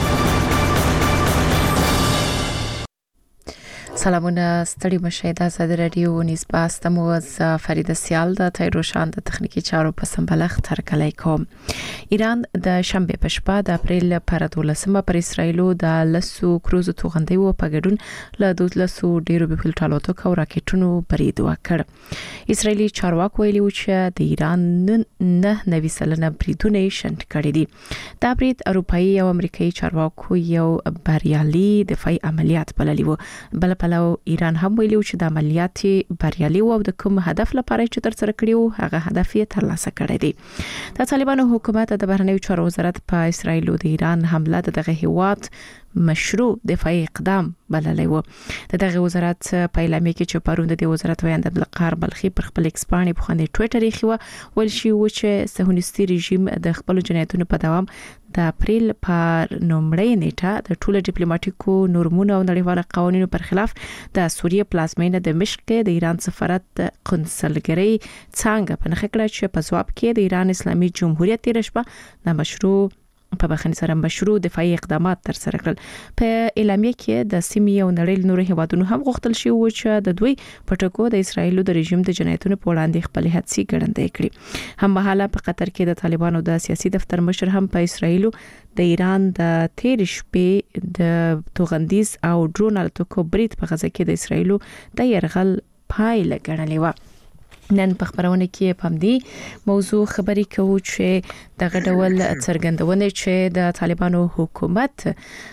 سلامونه ستړي مشه د ازادي رادیو 19 بحث تمو از فرید سیال د تایروشان د تخنیکی چارو په سمبلخ تر کلی کوم. ایران د شنبه په شپه د اپریل پر 12مه پر اسرایلو د لسو کروز توغندي و په ګډون له 12 ډیرو بل ټالوتو او راکټونو برید وکړ. اسرایلی چارواکي ویلي چې د ایران نه نوي سلنه بریدونه شنډ کړي دي. دا برید اروپאי او امریکایي چارواکو یو بریالي دفاعي عملیات بللی و. بل پلو ایران هم ویلي چې د عملیات بریالي و او د کوم هدف لپاره چې تر سره کړیو هغه هدف یې ترلاسه کړی دی. د طالبانو حکومت د بهرنیو چارو وزارت په اسرایل او د ایران حمله دغه هیواد مشروع دفاعي اقدام بللی و. دغه وزارت په اعلامیه کې چې پروند د وزارت ویاند عبدالقهار بلخي پر خپل ایکس باندې په خنده ټوئیټر یې خو ول شي و چې صهیونیستي رژیم د خپل جنایتونو په دوام د اپریل پر نومړی نیټه د ټولو ډیپلوماټیکو نورمونو او نړیوالو قوانینو پر خلاف د سوریه پلازمینه د مشق کې د ایران سفارت قنصلګری څنګه په نخښه کړه چې په ځواب کې د ایران اسلامي جمهوریت تیر شپه د مشروع په بخښنې سره مشروع دفاعي اقدامات تر سره کړل. په اعلامیه کې د سیمې او نړۍ نور هیوادونو هم غوښتل شي و چې د دوی پټکو د اسرایل د رژیم د جنایتونو په وړاندې خپل هڅې ګړندې کړي. هم مهاله په قطر کې د طالبانو د سیاسي دفتر مشر هم په اسرایل د ایران د تیر شپې د توغندیز او ډرون الوتکو برید په غزه کې د اسرایل د يرغل پایله ګڼلې و. نن په خبرونه کې په دې موضوع خبرې کوو چې دغه ډول څرګندونه چې د طالبانو حکومت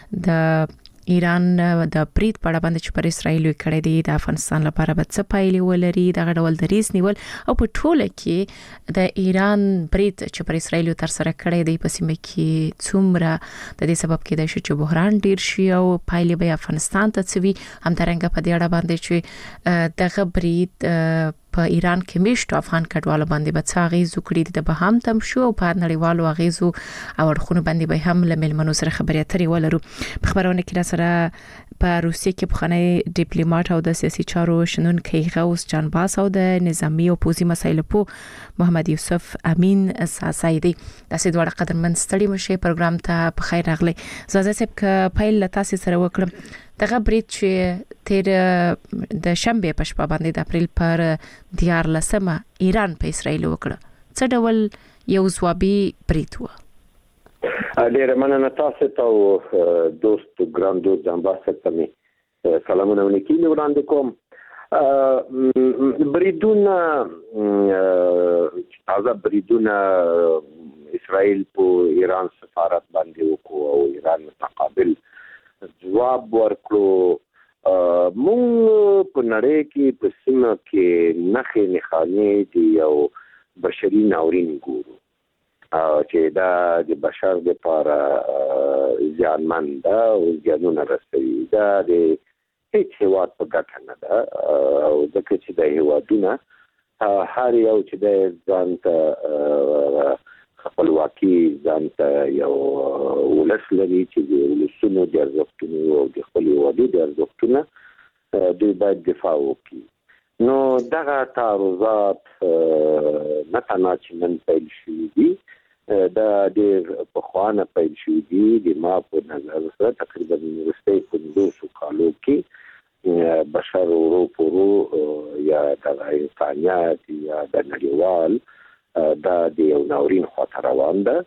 د ایران د برید په اړه باندې چې پر اسرایل کړی دی د افغانستان لپاره به څه پایلې ولري. دغه ډول دریس نیول او په ټوله کې د ایران برید چې پر اسرایل تر سره کړی دی په سیمه کې څومره د دې سبب کېدای شي چې بحران ډیر شي او پایلې به افغانستان ته څوي. همدارنګه په دې اړه باندې چې دغه برید په ایران کې میشت افغان کډوالو باندې به څه غیز وکړي د به هم تم شو او په نړیوالو غیزو او ورخونه باندې به هم له ملمنو سره خبرې اترې ولرو. په خبرونه کې سره په روسیې کې بخنۍ ډیپلوماټ او د سیاسي چارو شنن کې غوث جان باس او د نظامی او پوزي مسایلو په محمد یوسف امین ساسایدي د سیدوړه قدرمن ستړي مشه پروګرام ته په خیر راغلی. زازه سب ک پایل تاسو سره وکړم. دغه برید چې تیر د شنبه په شپه باندې د اپریل پر 14مه ایران په اسرایل وکړه، څه ډول یو ځوابي برید و؟ ډیره مننه تاسو ته دوست ګران دوست جنباسته ته می سلامونه ونکي وړاندې کوم. بریدونه تازه بریدونه اسرائیل په ایران سفارت باندې وکړو او ایران متقابل جواب ورکړو. مونږ په نړۍ کې په سیمه کې نښې نښانې دي یو بشري ناورین ګورو چې دا د بشر لپاره زیانمن ده او زیانونه رسوي. دا د هیڅ هیواد په ګټه نه ده او ځکه چې د هیوادونه هر یو چې د ځان ته خپلواکي ځان ته یو ولس لري چې د ولسونو د ارزښتونو او د خپل هیوادو د ارزښتونو دوی باید دفاع وکړي. نو دغه تعرضات نه تنها چې نن پیل شوي دي، دا ډېر پخوانه پیل شوي دي. د ما په نظر سره تقریبا وروستۍ 15 کالو کې بشر ورو په ورو یا د انسانیت یا د نړیوال دا د یو ناورین خواته روان ده.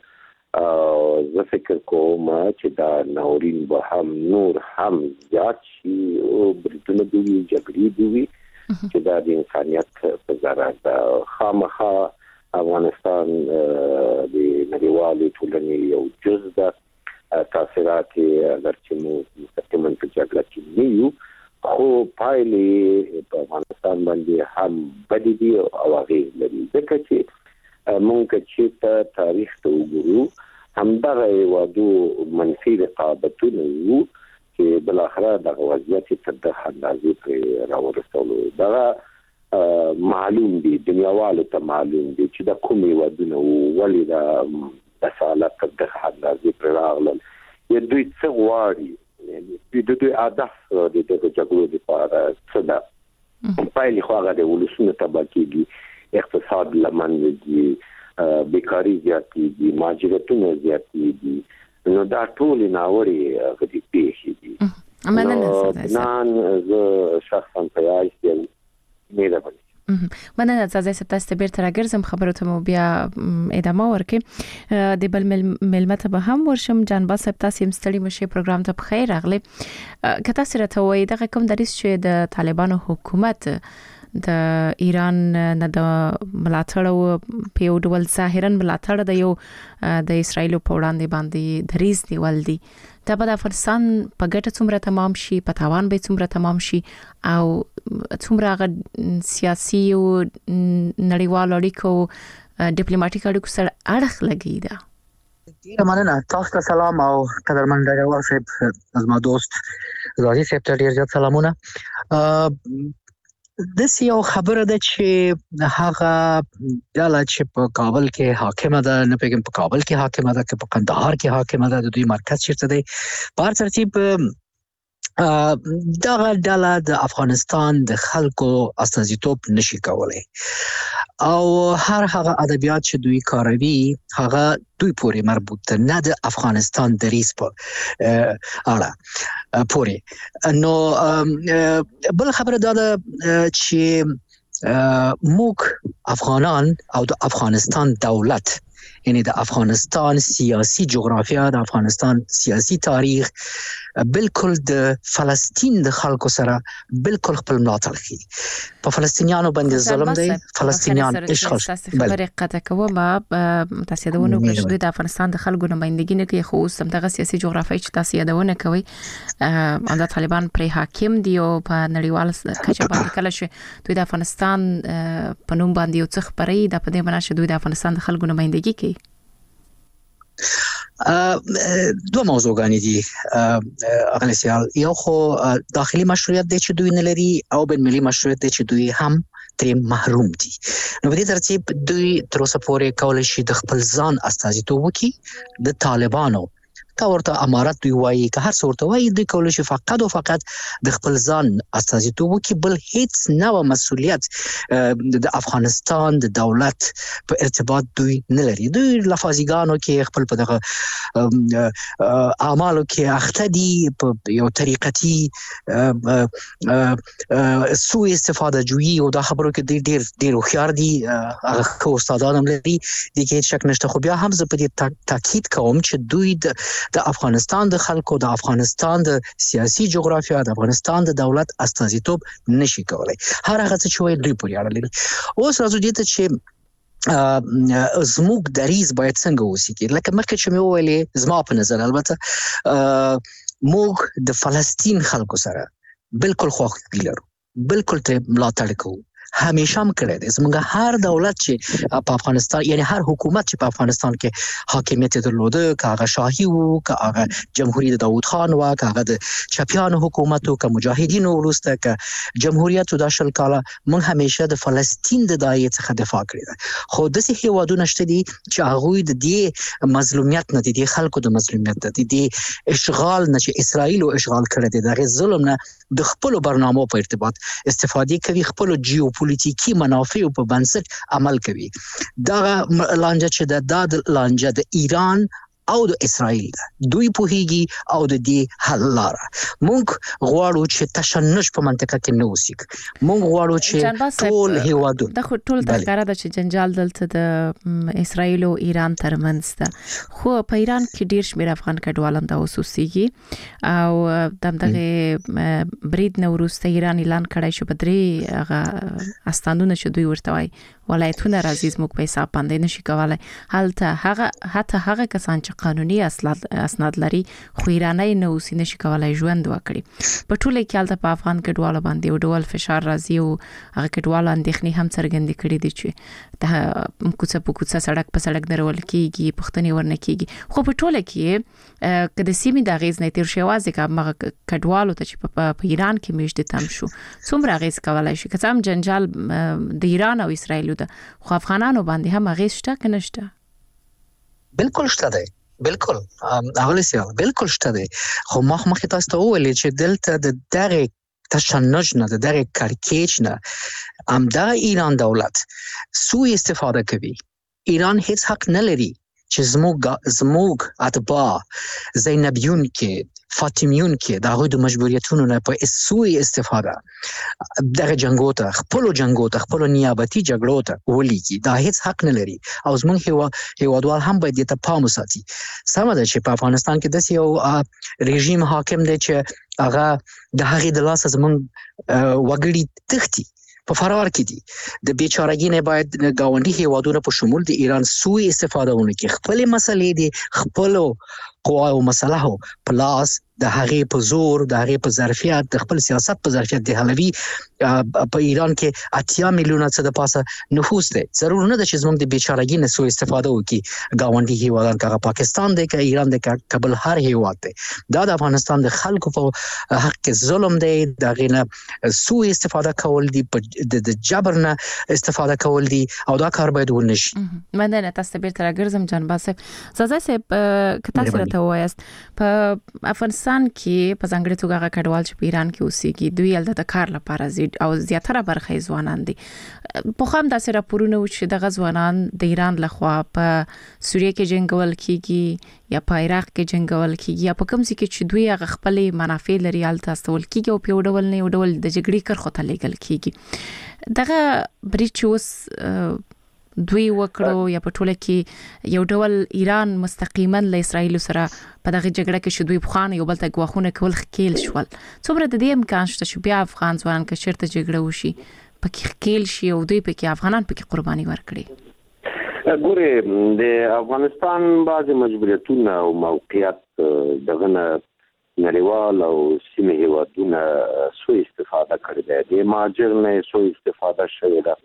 زه فکر کوم چې دا ناورین به هم نور هم زیات شي او بریدونه به وي، جګړې به وي چې دا د انسانیت په ضرر ده. خامخا افغانستان د نړیوالې ټولنې یو جز ده. تاثیرات اگر چې موږ مستقیما په جګړه کې نه یو، خو پایلې په افغانستان باندې هم بدې دي او اغېز لري. ځکه چې مونږ چې ته تاریخ ته وګورو، همدغه هیوادو منفي رقابتونه وو چې بالاخره دغه وضعیت تر دغه اندازې پرې راورسولو. دغه معلوم دي، دنیاوالو ته معلوم دي چې د کوم هیوادونه وو، ولې د حالت تر دغه اندازې پرې راغلل، یا دوی څه غواړي، د دوی هدف د دغه جګړو لپاره څه ده. پایلې خو هغه د ولسونو تباه کېږي، اقتصاد لمنځي، بیکاری زیاتېږي، مهاجرتونه زیاتېږي. نو دا ټول ناوړه غدي پیښې دي. نن زه شخصا په یاد یم نه ده. مننه زازای ستاسو بیرته راګرځم، خبرو ته مو بیا ادامه ورکړم. د بل ملمت به هم ورشم. جان صاحب تاسو هم ستړي مشه پروګرام ته بخیر راغلی. که تاسو راته وایي دغه کوم دریس چې د طالبانو حکومت د ایران نه د ملاتړ په یو ډول ظاهرا ملاتړ د یو د اسرایل په وړاندې باندې دریز نیول دي، دا به د افغانستان په ګټه څومره تمام شي، په تاوان به څومره تمام شي، او څومره غ سیاسي او نړیوال اړیکو ډیپلوماټیک اړیکو سره اړخ لګی دا؟ ډیره مننه. تاسو ته سلام او قدرمن ډګروال صاحب، زما دوست غازی صاحب ته ډیر زیات سلامونه. د یو خبره ده چې هغه ډله چې په کابل کې حاکمه ده، نه پیګم په کابل کې حاکمه ده که په قندهار کې حاکمه ده، د دوی مرکز چیرته دی، په هر ترتیب دغه ډله د افغانستان د خلکو استازیتوب نشي کولای او هر هغه ادبیات چې دوی کاروي هغه دوی پورې مربوط نه د افغانستان د ریس په اړه پورې. نو بل خبره دا ده چې موږ افغانان او د افغانستان دولت، یعنی د افغانستان سیاسی جغرافیا، د افغانستان سیاسی تاریخ بالکل د فلسطین د خلکو سره بالکل خپل ملاتړ کوي. په فلسطینیانو باندې ظلم دی، فلسطینیان اشغال. خبره قطع کوم تاسو دونه کوم د افغانستان د خلکو نمائندګي نه کوي، خو سم دغه سیاسي جغرافیایي چې تاسو یادونه کوي د طالبان پر حاکم دی او په نړیوال کچه باندې کله چې دوی د افغانستان په نوم باندې یو څه خبري د په دې بناشه دوی د افغانستان د خلکو نمائندګي کوي. دو موضوعګانې دي اغلسیال. یو خو داخلي مشروعیت دی چې دوی نه لري او بین ملي مشروعیت دی چې دوی هم ترې محروم دي. نو په دې ترتیب دوی تر اوسه پورې کولای شي د خپل ځان استازیتوب وکړي. د طالبانو تا ورته امارت دوی وایي که هر څه ورته وایي، دوی کولای شي فقط او فقط د خپل ځان استازیتوب وکړي، بل هیڅ نوع مسؤلیت د افغانستان د دولت په ارتباط دوی نه لري. دوی لفاظیګانو کې خپل په دغه اعمالو کې اخته دي، په یو طریقتي سوء استفاده جویي او دا خبرو کې ډیر هوښیار دي، هغه استادان هم لري، د کې شک نشته. خو بیا هم زه په دې تاکید کوم چې دوی د افغانستان د خلکو، د افغانستان د سیاسي جغرافیا، د افغانستان د دولت استازیتوب نشي کولای. هر هغه څه چې وایي دوی پورې اړه لري. اوس راځو دې ته چې زموږ دریز باید څنګه وسیږي. لکه مخکې چې مې وویلې، زما په نظر البته موږ د فلسطین خلکو سره بالکل خواخوږي لرو، بالکل ته ملاتړ کوو، همیشه هم کړی دی. زموږ هر دولت چې په افغانستان، یعنی هر حکومت چې په افغانستان کې حاکمیت درلوده، که هغه شاهي وو، که هغه جمهوریت داوود خان وو، که هغه د چپیانو حکومت وو، که مجاهدینو وروسته، که جمهوریت د 10 کاله، موږ همیشه د فلسطین د دایې څخه دفاع کړې ده. خو داسې هیوادونه شته دي چې هغوی د دې مظلومیت نه، د دې خلکو د مظلومیت نه، د دې اشغال نه چې اسرائیل اشغال کړی دی، دغه ظلم نه د خپل برنامو په ارتباط استفاده کوي، خپل جیوپولیټیکي منافع په بنسټ عمل کوي. دا لانجه چې د لانجه د ایران او د اسرائیل ده، دوی پوهیږي او د دې حل لاره. موږ غواړو چې تشنج په منطقه کې نه اوسېږي، موږ غواړو چې ټول هیوادونه د ټول تکاره ده چې جنجال دلته د اسرائیل او ایران ترمنځ ده. خو په ایران کې ډیر شمېر افغان کډوالان د اوسوسيږي او دغه برید نو وروسته ایران اعلان کړی شو په درې هغه استانونه چې دوی ورته وایي ولایتونه راځي زموږ په حساب باندې نشي کولای. حتی هغه کسان چې قانوني اسناد لري خو ایرانی نه اوسي نشي کولای ژوند وکړي. په ټوله کې حالت په افغان کډوالو باندې یو ډول فشار راځي او هغه کډوالو اندېښنې هم څرګندې کړې دي چې د کوڅه په کوڅه سړک په سړک درول کېږي، پښتنې ورنه کېږي. خو په ټوله کې که د سیمې د اغیز نه تیر شي وازه کومه کډوالو ته چې په ایران کې میشته تم شو څومره اغیز کولای شي، که څم جنجال د ایران او اسرائیل خو افغانانو باندې هم اغیز شته که نشته؟ بالکل شته دی، بالکل اغلی سیال بالکل شته دی. خو مخکې تاسو ته وویل چې دلته د دغه تشنج نه، د دغه کړکېچ نه همدا ایران دولت سوء استفاده کوي. ایران هیڅ حق نه لري چې زموږ اتباع زینبیون کې، فاطمیون کې د هغوی د مجبوریتونو نه په سوء استفاده دغه جنګو ته، خپلو جنګو ته، خپلو نیابتي جګړو ته ولیږي. دا هیڅ حق نه لري او زموږ هیوادوال هم باید دې ته پام وساتي. سمه ده چې په افغانستان کې داسې یو رژیم حاکم دی چې هغه د هغې د لاسه زموږ وګړي تښتي، په فرار کې دي. د بیچارګۍ نه باید ګاونډي هیوادونه په شمول د ایران سوء استفاده ونه کړي. خپل مسلې دي، خپل قوا او مسلحو پلاس د هغې په زور، د هغې په ظرفیت، د خپل سیاست په ظرفیت د حلوي. په ایران کې 80 میلیونه څه د پاسه نفوس دی. ضرور نه ده چې زموږ د بیچارګۍ نه سوء استفاده وکړي ګاونډي هیوادان، که پاکستان دی، که ایران دی، که بل هر هیواد دی. دا د افغانستان د خلکو په حق کې ظلم دی، د هغې نه سوء استفاده کول دي، د جبر نه استفاده کول دي او دا کار باید ونه شي. مننه. تاسو بیرته راګرځم جانباز صاحب. زازا صاحب که تاسو راته وایاست په افغانستان کې په ځانګړي توګه هغه کډوال چې په ایران کې اوسېږي دوی هلته د کار لپاره ځي او زیاتره برخه یې ځوانان دي. پخوا هم داسې راپورونه وو چې دغه ځوانان د ایران لخوا په سوریه کې جنګول کېږي یا په عراق کې جنګول کېږي یا په کوم ځای کې چې دوی هغه خپلې منافع لري هلته استول کېږي او په یو ډول نه یو ډول د جګړې کرښو ته لیږل کېږي. دغه برید چې اوس دوی وکړو یا په ټوله کې یو ډول ایران مستقیما له اسرائیل سره په دغه جګړه کې چې دوی بخانه یو بل ته غواخونه کول خکیل شول، څومره د دې امکان شته چې بیا افغان ځوانان کې شرط جګړه وشي پکې خکیل شي او دوی پکې افغانان پکې قرباني ورکړي؟ ګوره د افغانستان بعض مجبوریتونه او موقعیت دغه نړیوال او سیمه هیوادونه سوء استفاده کړې ده. د مهاجر نه سوء استفاده شوې ده،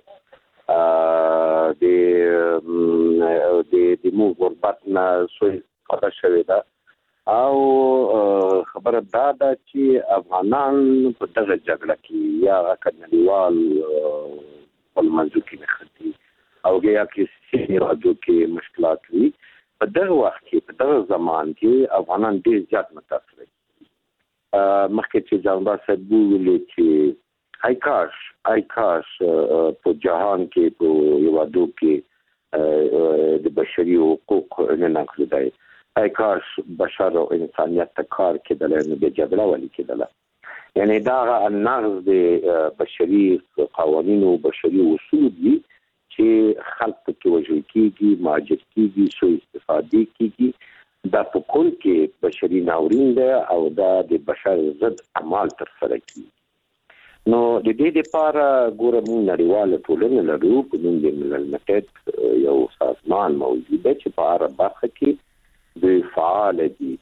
د مو غربت نه سوء استفاده شوې ده او خبره دا ده چې افغانان په دغه جګړه کې یا نړیوال خپل منځو کې نښتي او یا کې سیمې هیوادو کې مشکلات وي. په دغه وخت کې، په دغه زمان کې افغانان ډېر زیات متاثر دي. مخکې چې جانباز صاحب وویلي چې ای کاش په جهان کې په هیوادو کې د بشري حقوق نه نقض دی، ای کاش بشر او انسانیت ته کار کېدلی نو بیا جګړه ولې کېدله. یعنی دا نقض د بشري قوانینو او بشري اصول دي چې خلک پکې وژل کېږي، مهاجر کېږي، سوء استفادې کېږي. دا په کل کې بشري ناورین دی او دا د بشر ضد اعمال ترسره کېږي. نو د دې لپاره ګوره موږ نړیواله ټولنه لرو، په نوم د ملل متحد یو سازمان موجود دی چې په هره برخه کې دوی فعال دي.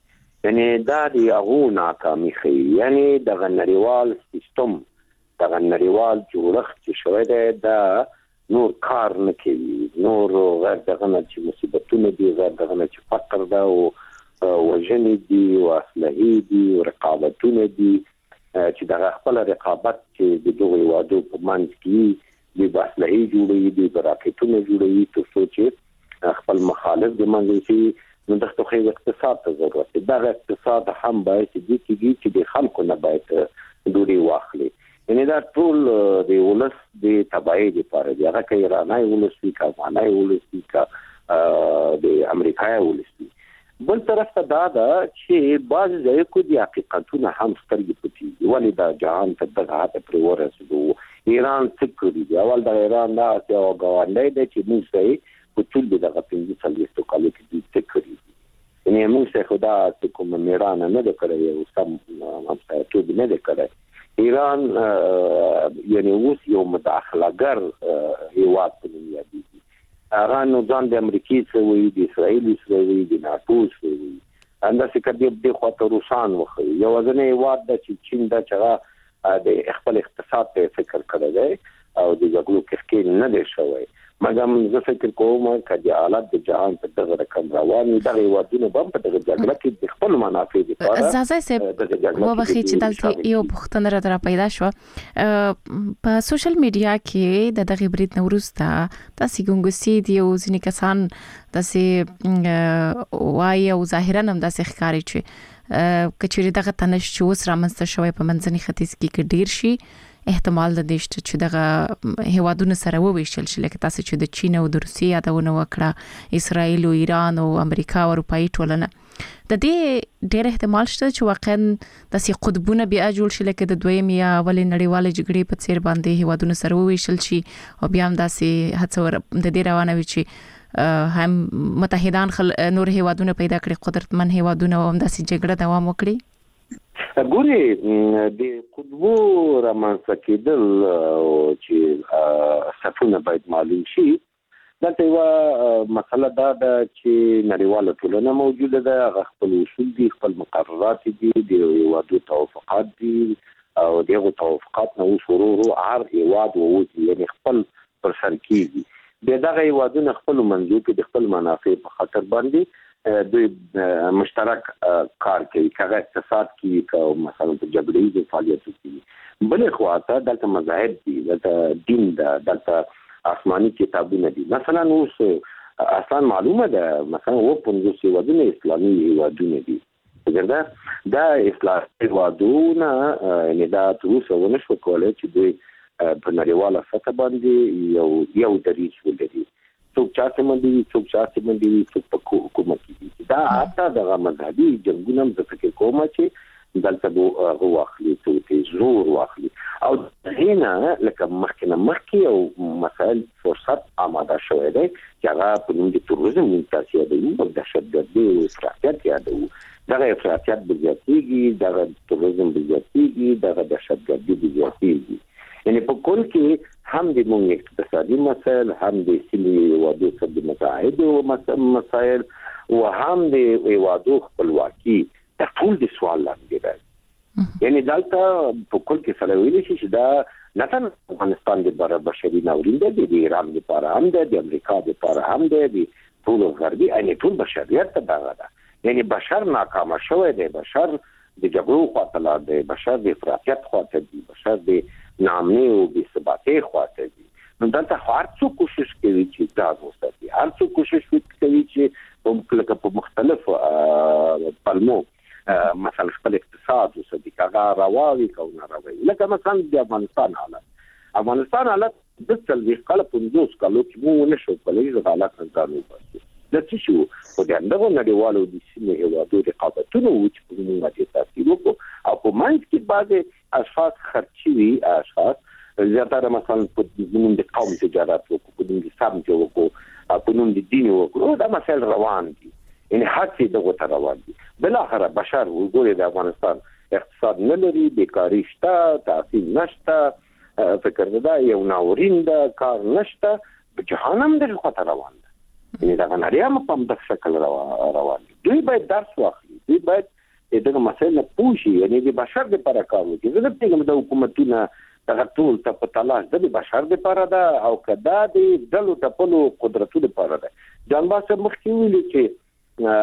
یعنی دا دی هغو ناکامي ښیي، یعنی دغه نړیوال سیستم، دغه نړیوال جوړښت چې شوی دی دا نور کار نه کوي، نور غیر دغه نه چې مصیبتونه دي، غیر دغه نه چې فقر ده او وژنې دي او اسلحې دي او رقابتونه دي، چې دغه خپل رقابت چې د دغه هیوادو په منځ کې د اسلحې جوړوي، د راکټونو جوړوي، تر څو چې خپل مخالف د منځ کې نو د خپل اقتصاد ته ضرورت دی. دا اقتصاد هم باید چې د خلکو نه باید دوړي واخلي، یعنی دا ټول د ولس د تبعیض لپاره دی، هغه کې ایراني ولس وی کا افغاني ولس وی کا د امریکایي ولس وی. بل طرف ته دا چې بعض ځای کو دي حقیقتونه هم سترګې پټي، ولې دا جهان ته دغه هغه پر ورسېدو. ایران څه کړی دی؟ اول د ایران دا چې او غونډې د چې موږ سي په ټول دغه 15 کال کې څه کړی دي، یعنی موږ څه خدا چې کوم ایران نه د کړی او سم همسایه نه د کړی. ایران یعنی اوس یو مداخلهګر هیواد په نوم یادېږي. هغه نو ځان د امریکای سره وي، د اسرائیل سره وي، د ناتو سره وي، انداسې کډې د خواته روسان وخی. یو ځنې هیواد د چین د چغه د خپل اقتصاد ته فکر کړی دی او د جګړو کې نه دی شوی، مګر زه فکر کوم چې د حالت د جهان په دغه رقم رواني دغه هیوادونه په دغه جګړه کې د خپل منافع لپاره ځای سه وبخي چې دلته یو پوښتنه را پیدا شو په سوشل میډیا کې د دغه برید نوروسته تاسو ګونګسي دی او ځینې کسان تاسو وایي او ظاهرا هم تاسو ښکاری چې کچېری دغه تنش چې اوس رامنځته شوی په منځني ختیځ کې ډیر شي، احتمال د دې چې دغه هیوادونو سره وویشل شي، لکه تاسو چې د چین او د روسیې یادونه وکړه، اسرائیل او ایران او امریکا او اروپאי ټولنه، د دې ډېر احتمال شته چې واقعا د قطبونه بیا جوړ شي، لکه د دویم یا اولې نړیوالې جګړې په څیر باندې هیوادونو سره وویشل شي او بیا هم داسې هڅه د دې روانه وي چې هم متحدان نور هیوادونه پیدا کړي، قدرتمن هیوادونه هم داسې جګړه دوام وکړي. ګوري د قطبو رامنځته کېدل چې صفونه باید معلوم شي. دلته یو مسله دا ده چې نړیواله ټولنه موجوده ده، هغه خپل اصول دي، خپل مقررات دي، د هیوادو توافقات دي او دغه توافقات نو ورو هر هیواد ووځي، یعنی خپل پر سر کېږي. دغه هیوادونه خپل منځو کې د خپل منافع په خاطر باندې دوی مشترک کار کوي، کله اقتصاد کې او مثلا په جګړې فعالیت کوي. بلې خواته دلته مذاهب دي، دلته دین ده، دلته آسماني کتابونه دي. مثلا اوس اصلا معلومه ده مثلا و 15 هیوادونه اسلامي هیوادونه دي، څنګه دا اسلامي هیوادونه یعنی دا تاسو ونشو کولای چې دوی په نړیواله سطح باندې یو دریځ ولري. څوک چاته باندې څوک چاته باندې څوک په حکومت کې دا حتی د مذهبي جنګونو هم د فکر کوم چې دلته وو واخلي څوک زور واخلي او هینا لکه مخکې او مسائل فرصت آماده شوی دی چې هغه په نوم د تروریزم تاسیه دی او د دهشتګردي او افراطیت یادو دغه افراطیت بزیاتیږي، دغه تروریزم بزیاتیږي، دغه دهشتګردي بزیاتیږي. یعنی په کل کې هم د موږ اقتصادي مسائل، هم د سیمې هیوادو سره د متحدو مسائل او هم د هیوادو خپلواکي د ټول د سوال لاندې دی. یعنی دلته په کل کې سره ویل شي چې دا نه تنه افغانستان د بشري ناورین دی، د ایران لپاره هم دی، د امریکا لپاره هم دی، د ټول غربي یعنی ټول بشریت ته دغه ده. یعنی بشر ناکام شوی دی، بشر د جګړو خواته لاړ دی، بشر د افراطیت خواته دی، بشر د نامنه او بې ثباتۍ خواته دي. نو دلته هر څوک کوشش کوي چې دا وساتي، هر څوک کوشش کوي چې په مختلفو پلمو مثلا خپل اقتصاد وساتي، هغه راوي او نه راوي. لکه مثلا د افغانستان حالت د څلوي کال 15 کالو کې مو نشو کولای چې حالات ځانو وباسي. د څه شو په دغه نړیوالو د سیمې هیوادو رقابتونو چې په موږ باندې تاثیر وکړ او په منځ کې بعض اشخاص خرچوي، اشخاص زیاتره مثلا په نوم د قوم تجارت وکړو، په نوم د سم وکړو، په نوم د دین وکړو، دا مسائل روان دي، یعنی هڅې دغه ته روان دي. بل اخر بشر وګوري د افغانستان اقتصاد نه لري، بیکاری شته، تعصیب نشته، فکر دا یو ناورین ده، کار نشته، په جهان هم دغه خطر روان ده. یعنی دا غنړیا په دغه شکل روان دي. دوی باید درس واخلي، دوی باید دغه مسایل نه پوښي یعنی د بشر لپاره کار وکړي زه پیغام د حکومتونو دغه ټول ته په تلاش د بشر لپاره ده او کدا د دلو ټپلو قدرتونو لپاره ده جانباس مخکې ویلي چې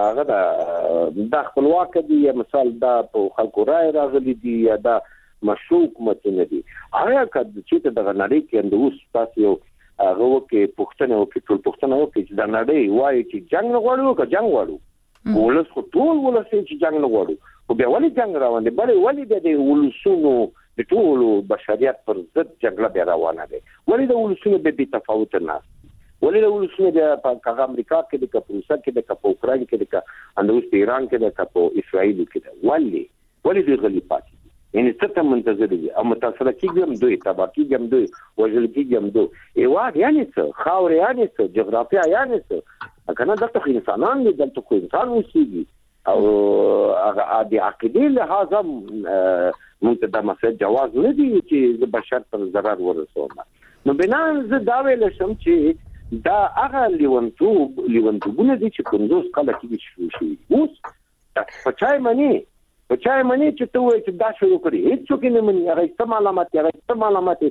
هغه د خپلواک دي مثال دا په خلکو رائے راغلي دي یا دا مشروع حکومتونه دي آیا کله چې دغه نړۍ کې اندوس تاسو یو هغه کې پښتنه او ټول پښتنه او چې د نړۍ وایي چې جنگ نه غواړو که جنگ غواړو ولس خو ټول ولس چې جنگ نه غواړو او بیا ولې جنگ روان دي بلې ولې د ولسونو د ټول بشریت پر ضد جګړه بیا روانه ده ولې د ولسونو به تفاوت نه ولې د ولسونو د امریکا کې د روسیا کې د اوکران کې د اندوس ایران کې د اسرائیل کې د ولې د غلی پاتې یعنی څه منتظر دي او متاثر کیږم دوی تبا کیږم دوی وجل کیږم دوی ایواد یعنی څه خاور یعنی څه جغرافیا یعنی څه کنه دلته انسانان دي دلته کوم انسان وسیږي او هغه د عقیدې له هاذا مونږ د مسله جواز نه دی چې د بشر پر ضرر ورسوم نو بنا زه دا ویل شم چې دا هغه لیونتوبونه دي چې کوموس کله کې شروع شي اوس پچای منی چې ته وایې چې دا شروع کړی هیڅ څوک نه مني هغه استعمالات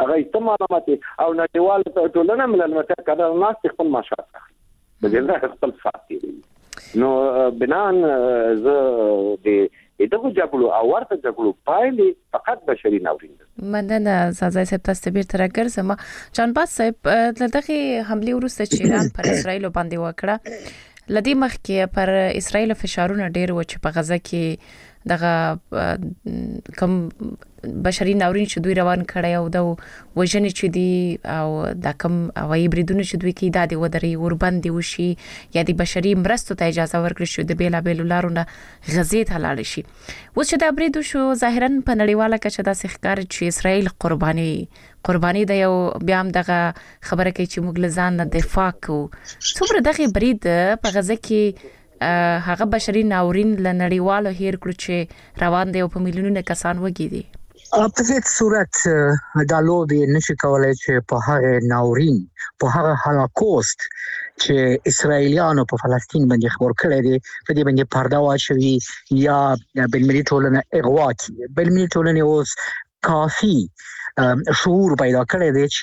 او نړیوال ټولنه ملل متحده ناس خپل ماشات د دې خپل ساتي نو بنان زه د دغه جګړو او ورته جګړو پایلې فقط بشري ناورین مننه زازای صاحب تاسو بیرته راګرځم جانباز صاحب دغه حمله وروسته چې ایران پر اسرائیل باندې وکړه لدی مخکې پر اسرائیل فشارونه ډېر و چې په غزه کې دغه کم بشري ناورین چې دوی روان کړي او د وژنې چې دی او د کم هوایي بریدونه چې دوی کې د ودرې وربندې وشي یا د بشري مرستو ته اجازه ورکړي شو د بیلابېلو لارو نه غزې ته لاړ شي اوس چې دا برید شو ظاهرا په نړیواله کچه د ښکار چې اسرائیل قرباني د یو بیا هم دغه خبره کوي چې موږ لزان دفاع کوو څومره دغه برید په غزه کې هغه بشري ناورین لنړیوالو هیر کړو چې روان دی او په میلیونونو کسان وګړي دي په هیڅ صورت دا لوبي نشي کولای چې په هغه ناورین په هغه هولوکوست چې اسرائیلیانو په فلسطین باندې خبر کړی دی په دې باندې پرده واچوي یا بلملي ټولنه اغوا کوي بلملي ټولنه اوس کافي شعور پیدا کړی دی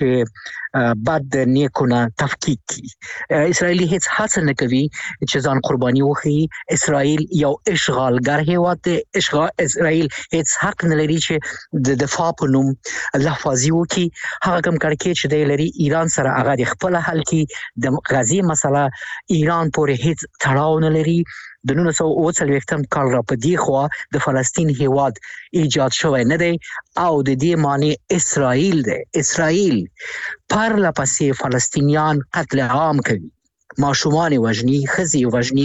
چې بعد نیکونه تفکیک کی اسرائیلی هیڅ هڅه نه کوي چې ځان قرباني وکړي اسرائیل یو اشغالګر هیواد دی اسرائیل هیڅ حق نه لري چې د دفاع په نوم لفظي وکړي هغه کوم کړکېچ چې دی لري ایران سره هغه د خپل حل کې د غزې مسله ایران پورې هیڅ تړاو نه لري د 1940 کال را په دی خو د فلسطین هیواد ایجاد شوی نه دی او د دې معنی اسرائیل دی اسرائیل پر لپسې فلسطینیان قتل عام کوي ماشومان وژني خزي وژني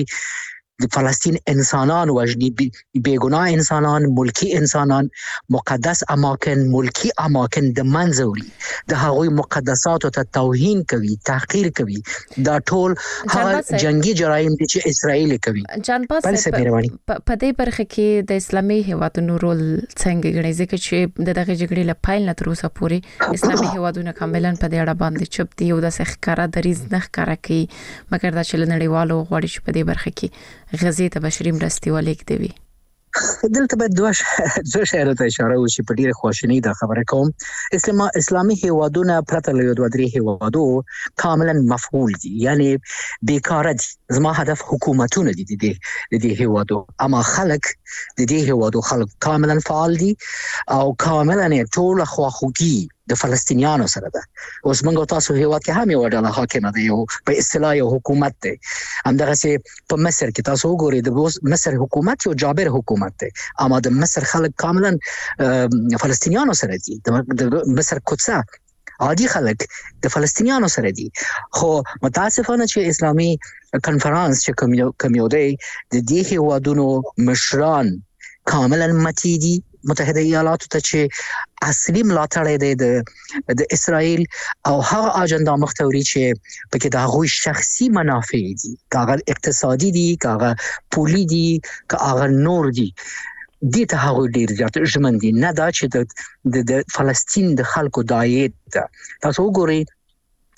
د فلسطین انسانان وژني بیگناه انسانان ملکی انسانان مقدس اماکن ملکی اماکن د منځوري د هغوی مقدسات ته توهین کوي تحقیر کوي دا ټول هغه جنگي جرایم دي چې اسرائیل کوي جانباز په دې برخه کې د اسلامي هیوادونو رول څنګه غړي ځکه چې دغه جګړې له پایل نه تر اوسه پورې اسلامي هیوادونو کاملاً په دې اړه باندې چپ دي او د ښکارا دریز نه ښکارا کوي مګر دا چې نړیوالو غوړي چې په دې برخه کې غزې ته بشري مرستې ولیکدوي دلته به دوه شعرو ته اشاره وشي په ډیره خواشینی دا خبره کوم اسلامي هیوادونه پرته له دوه درې هیوادو کاملا مفعول دي یعنی بیکاره دي زما هدف حکومتونه دي د دې هیوادو اما خلک د دې هیوادو خلک کاملا فعال دي او کاملا ټول خواخوږي د فلسطینیانو سره ده اوس موږ تاسو هیواد کې هم یو ډول حاکم دی یو په اصطلاح یو حکومت دی همدغه سي په مصر کې تاسو وګورئ د مصر حکومت یو جابر حکومت دی اما د مصر خلک کاملا فلسطینیانو سره دي د مصر قدس عادي خلک د فلسطینیانو سره دي خو متاسفانه چې اسلامي کنفرانس چې کوم یو دی د دې هیوادونو مشران کاملا متیدي متحده ایالاتو ته چې اصلي ملاتړ دی د اسرائیل او هغه اجنډا مختوري چې پکې د هغوی شخصي منافع دي کاغه اقتصادي دي کاغه پولی دي کاغه نور دي دي ته هغه ډیر زیات ژمن دي نه دا چې د فلسطین د خلکو دایت تاسو وګورئ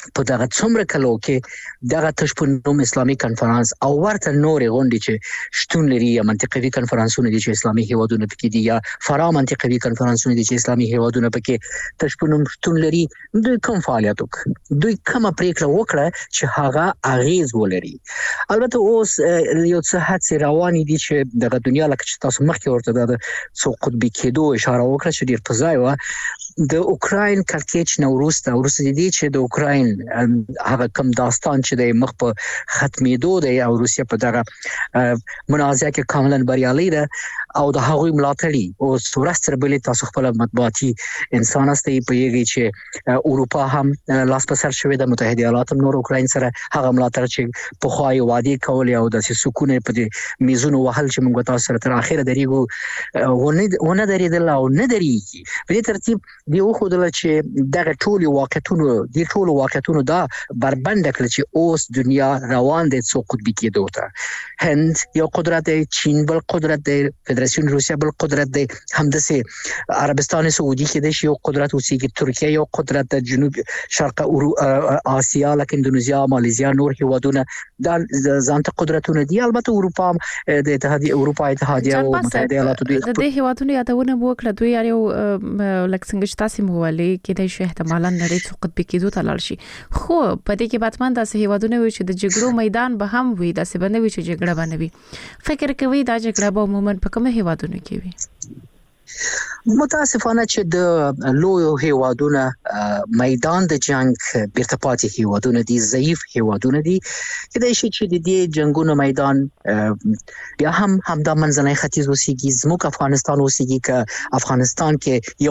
په دغه څومره کلو کې دغه تشپنوم اسلامي کنفرانس او ورته نورې غونډې چې شتون لري یا منطقوي کنفرانسونه دي چې اسلامي هیوادونه پکې دي یا فرا منطقوي کنفرانسونه دي چې اسلامي هیوادونه پکې تشپنوم شتون لري، دوی کوم فعالیت وکړي، دوی کومه پریکړه وکړه چې هغه اغیز ولري. البته اوس یو څه هڅې روانې دي چې دغه دنیا لکه چې تاسو مخکې ورته د څو قطبي کېدو اشاره وکړه چې ډیر په ځای و. د اوکراین کړکېچ نه وروسته دي چې د اوکراین هغه کوم داستان چې د مخ په ختمېدو دی او روسیا په دغه منازعه کې کاملا بریالي ده او د هغوی ملاتړي او ورسره بلې تاسو خپل مطبوعاتي انسان استي په یوه چې اروپا هم لاس په سر شوې د متحده ایالات هم نور اوکراین سره هغه ملاتړ چې په خوای وادي کول او د سکون په دې میزونو وهل چې موږ تاسو سره تر اخره درېګو ونه درېدل او نه درېږي. په دې ترتیب دی خو دل چې دغه ټول واقعیتونو دا بربند کړ چې اوس دنیا روان دي څو قطبي کېدو ته. هند یو قدرت دی، چین بل قدرت دی، فدراسیون روسیا بل قدرت دی، همداسې عربستان سعودي کې د یو قدرت اوسېږي، ترکیه یو قدرت د جنوب شرق آسیا لکه اندونیزیا، ماليزیا، نور هیوادونه دا ځانته قدرتونه دي. البته اروپا د اروپا اتحادیه او متحده ایالاتو د دې هیوادونو یادونه وکړه، دوی یو لکه څنګه چې تاسو مولي کې د شي احتمالاً نړۍ څو قطبي کېدو ته لاړ شي، خو په دې کې باتمان داسې هیوادونه وي چې د جګړو میدان به هم وي، داسې باندې وي چې جګړه باندې وي. فکر کوي دا جګړه به عموماً په کومه هیوادونو کې وي؟ متاسفانه چې د لوی هیوادونه میدان د جنگ بیرته پاتې هیوادونه دي، ضعیف هیوادونه دي، کله چې د دې جنگونو میدان بیا هم همدا منځنۍ ختیځ اوسېږي، زموږ افغانستان اوسېږي که افغانستان کې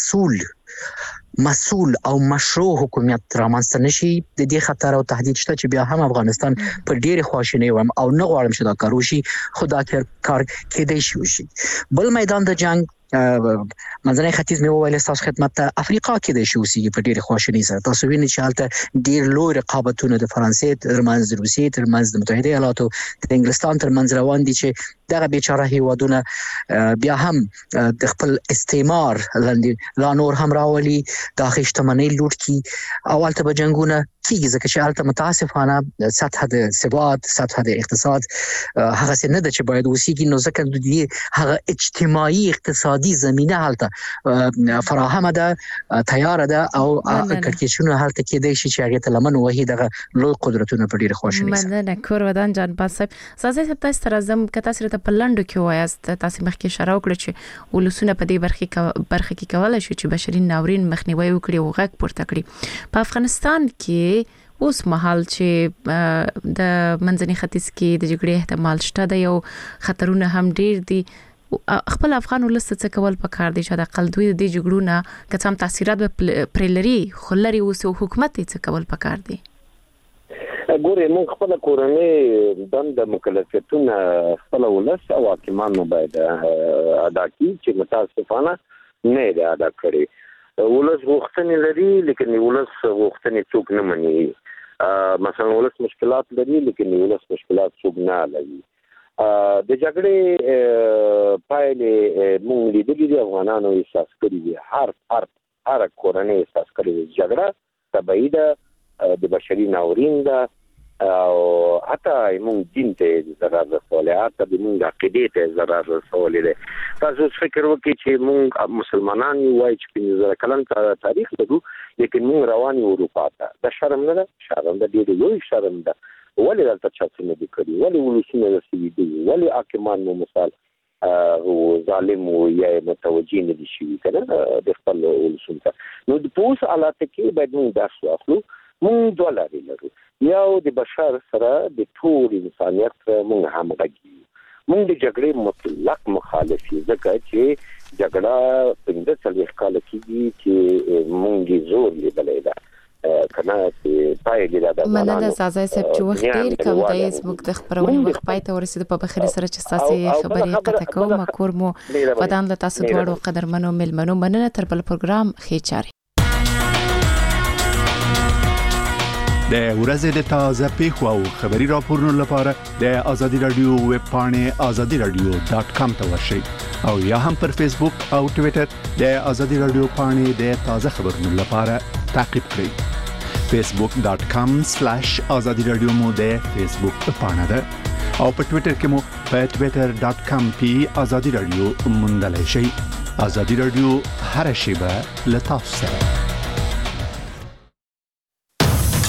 یو مسؤل او مشروع حکومت رامنځته نشي، د دې خطر او تهدید شته چې بیا هم افغانستان په ډېر خواشینی وم او نه غواړم چې دا کار وشي، خدا کار کېدای شي وشي. بل میدان د جنگ منځنۍ ختیځ مې وویل تاسو خدمت ته افریقا کې د شوسي په ډېر خواشینی سره تاسو وینئ چې حالت ډېر لوی رقابتونه د فرانسې ترمنځ، د روسیې ترمنځ، د متحده ایالاتو د انګلستان ترمنځ روان دي چې دغه بیچاره هیوادونه بیا هم د خپل استعمار لاندې لا نور هم راولي، د خشتمنۍ لوټ کی او البته جنگونه کیږي ځکه چې البته متاسفانه سطح د ثبات، سطح د اقتصاد هغه څه نه ده چې باید وسیږي، نو ځکه د دې هغه اجتماعي اقتصادي زمينه هلته فراهمه ده، تیار ده او کړکېچونه هلته کېدای شي چې هغه ته لمن وهي دغه لوی قدرتونه په ډیره خوشاله شي. مننه کور ودان جان باسب سازه تاسو تر زم کته سره په لندو کې وایست، تاسو مخکې اشاره وکړه چې ولسونه په دې برخه کې کولای شي چې بشري ناورین مخنیوي وکړي او غږ پورته کړي. په افغانستان کې اوس مهال چې د منځني ختیځ کې د جګړې احتمال شته، د یو خطرونه هم ډیر دي، خپل افغان ولست څه کول پکار دي چې د اقل دوی د جګړو نه کڅم تاثیرات پر لري خلري اوس حکومت څه کول پکار دي؟ ګوره موږ خپل کورنۍ د مکلفیتونه خپل ولست او حاکمانو باید ادا کړي چې متاسفانه نه دی ادا کړی. ولست غوښتنې لري لیکن ولست غوښتنې څوک نه مني. مثلا ولست مشکلات لري لیکن ولست مشکلات څوک نه لري. د جګړې پایلې موږ لیدلې دي، افغانانو احساس کړی دي، هر کورنۍ احساس کړی دي جګړه تبعید د بشري ناورین ده او حتی موږ دین ته ضرر رسولی، حتی د موږ عقیدې ته ضرر رسولی دی. تاسو فکر وکړئ چې موږ مسلمانان یو وایي چې 15 کلن تاریخ لرو لیکن موږ روان یو اروپا ته. دا شرم نه ده؟ شرم ده، ډېر لوی شرم ده. ولې دلته چا څه نه دي کړي؟ ولې ولسونه رسېدلي دي؟ ولې حاکمان مو مثال او ظالم یا متوجه نه دي شوي کنه د خپل ولسونو ته؟ نو د اوس حالات کې باید موږ درس واخلو. موږ دوه لارې لرو، یو د بشر سره د ټول انسانیت موږ همغږي یو. موږ د جګړې مطلق مخالف یو ځکه چې جګړه 15 کال کېږي چې موږ زور لیدلی ده کنه چې پایګی دا مننه سازه صاحب چې وخت ډیر کم دی، زموږ د خبرونې وخت پای ته ورسید. په بخیر سره چې تاسو خبرې قطع کوم کور مو ودان له تاسو دواړو قدرمنو ملمنو مننه. تر بل پروګرام خې چاري د ورځې د تازه پیښو او خبري راپورونو لپاره د ازادي رادیو ویب پاڼې azadiradio.com ته ورشئ او یا هم پر فیسبوک او ټوئیټر د ازادي رادیو پاڼې د تازه خبرونو لپاره تعقیب کړئ. facebook.com/azadi radio مو د فیسبوک پاڼه ده او په ټوئیټر کې مو په twitter.com/azadi radio موندلای شئ. ازادي رادیو هر شیبه له تاسو سره.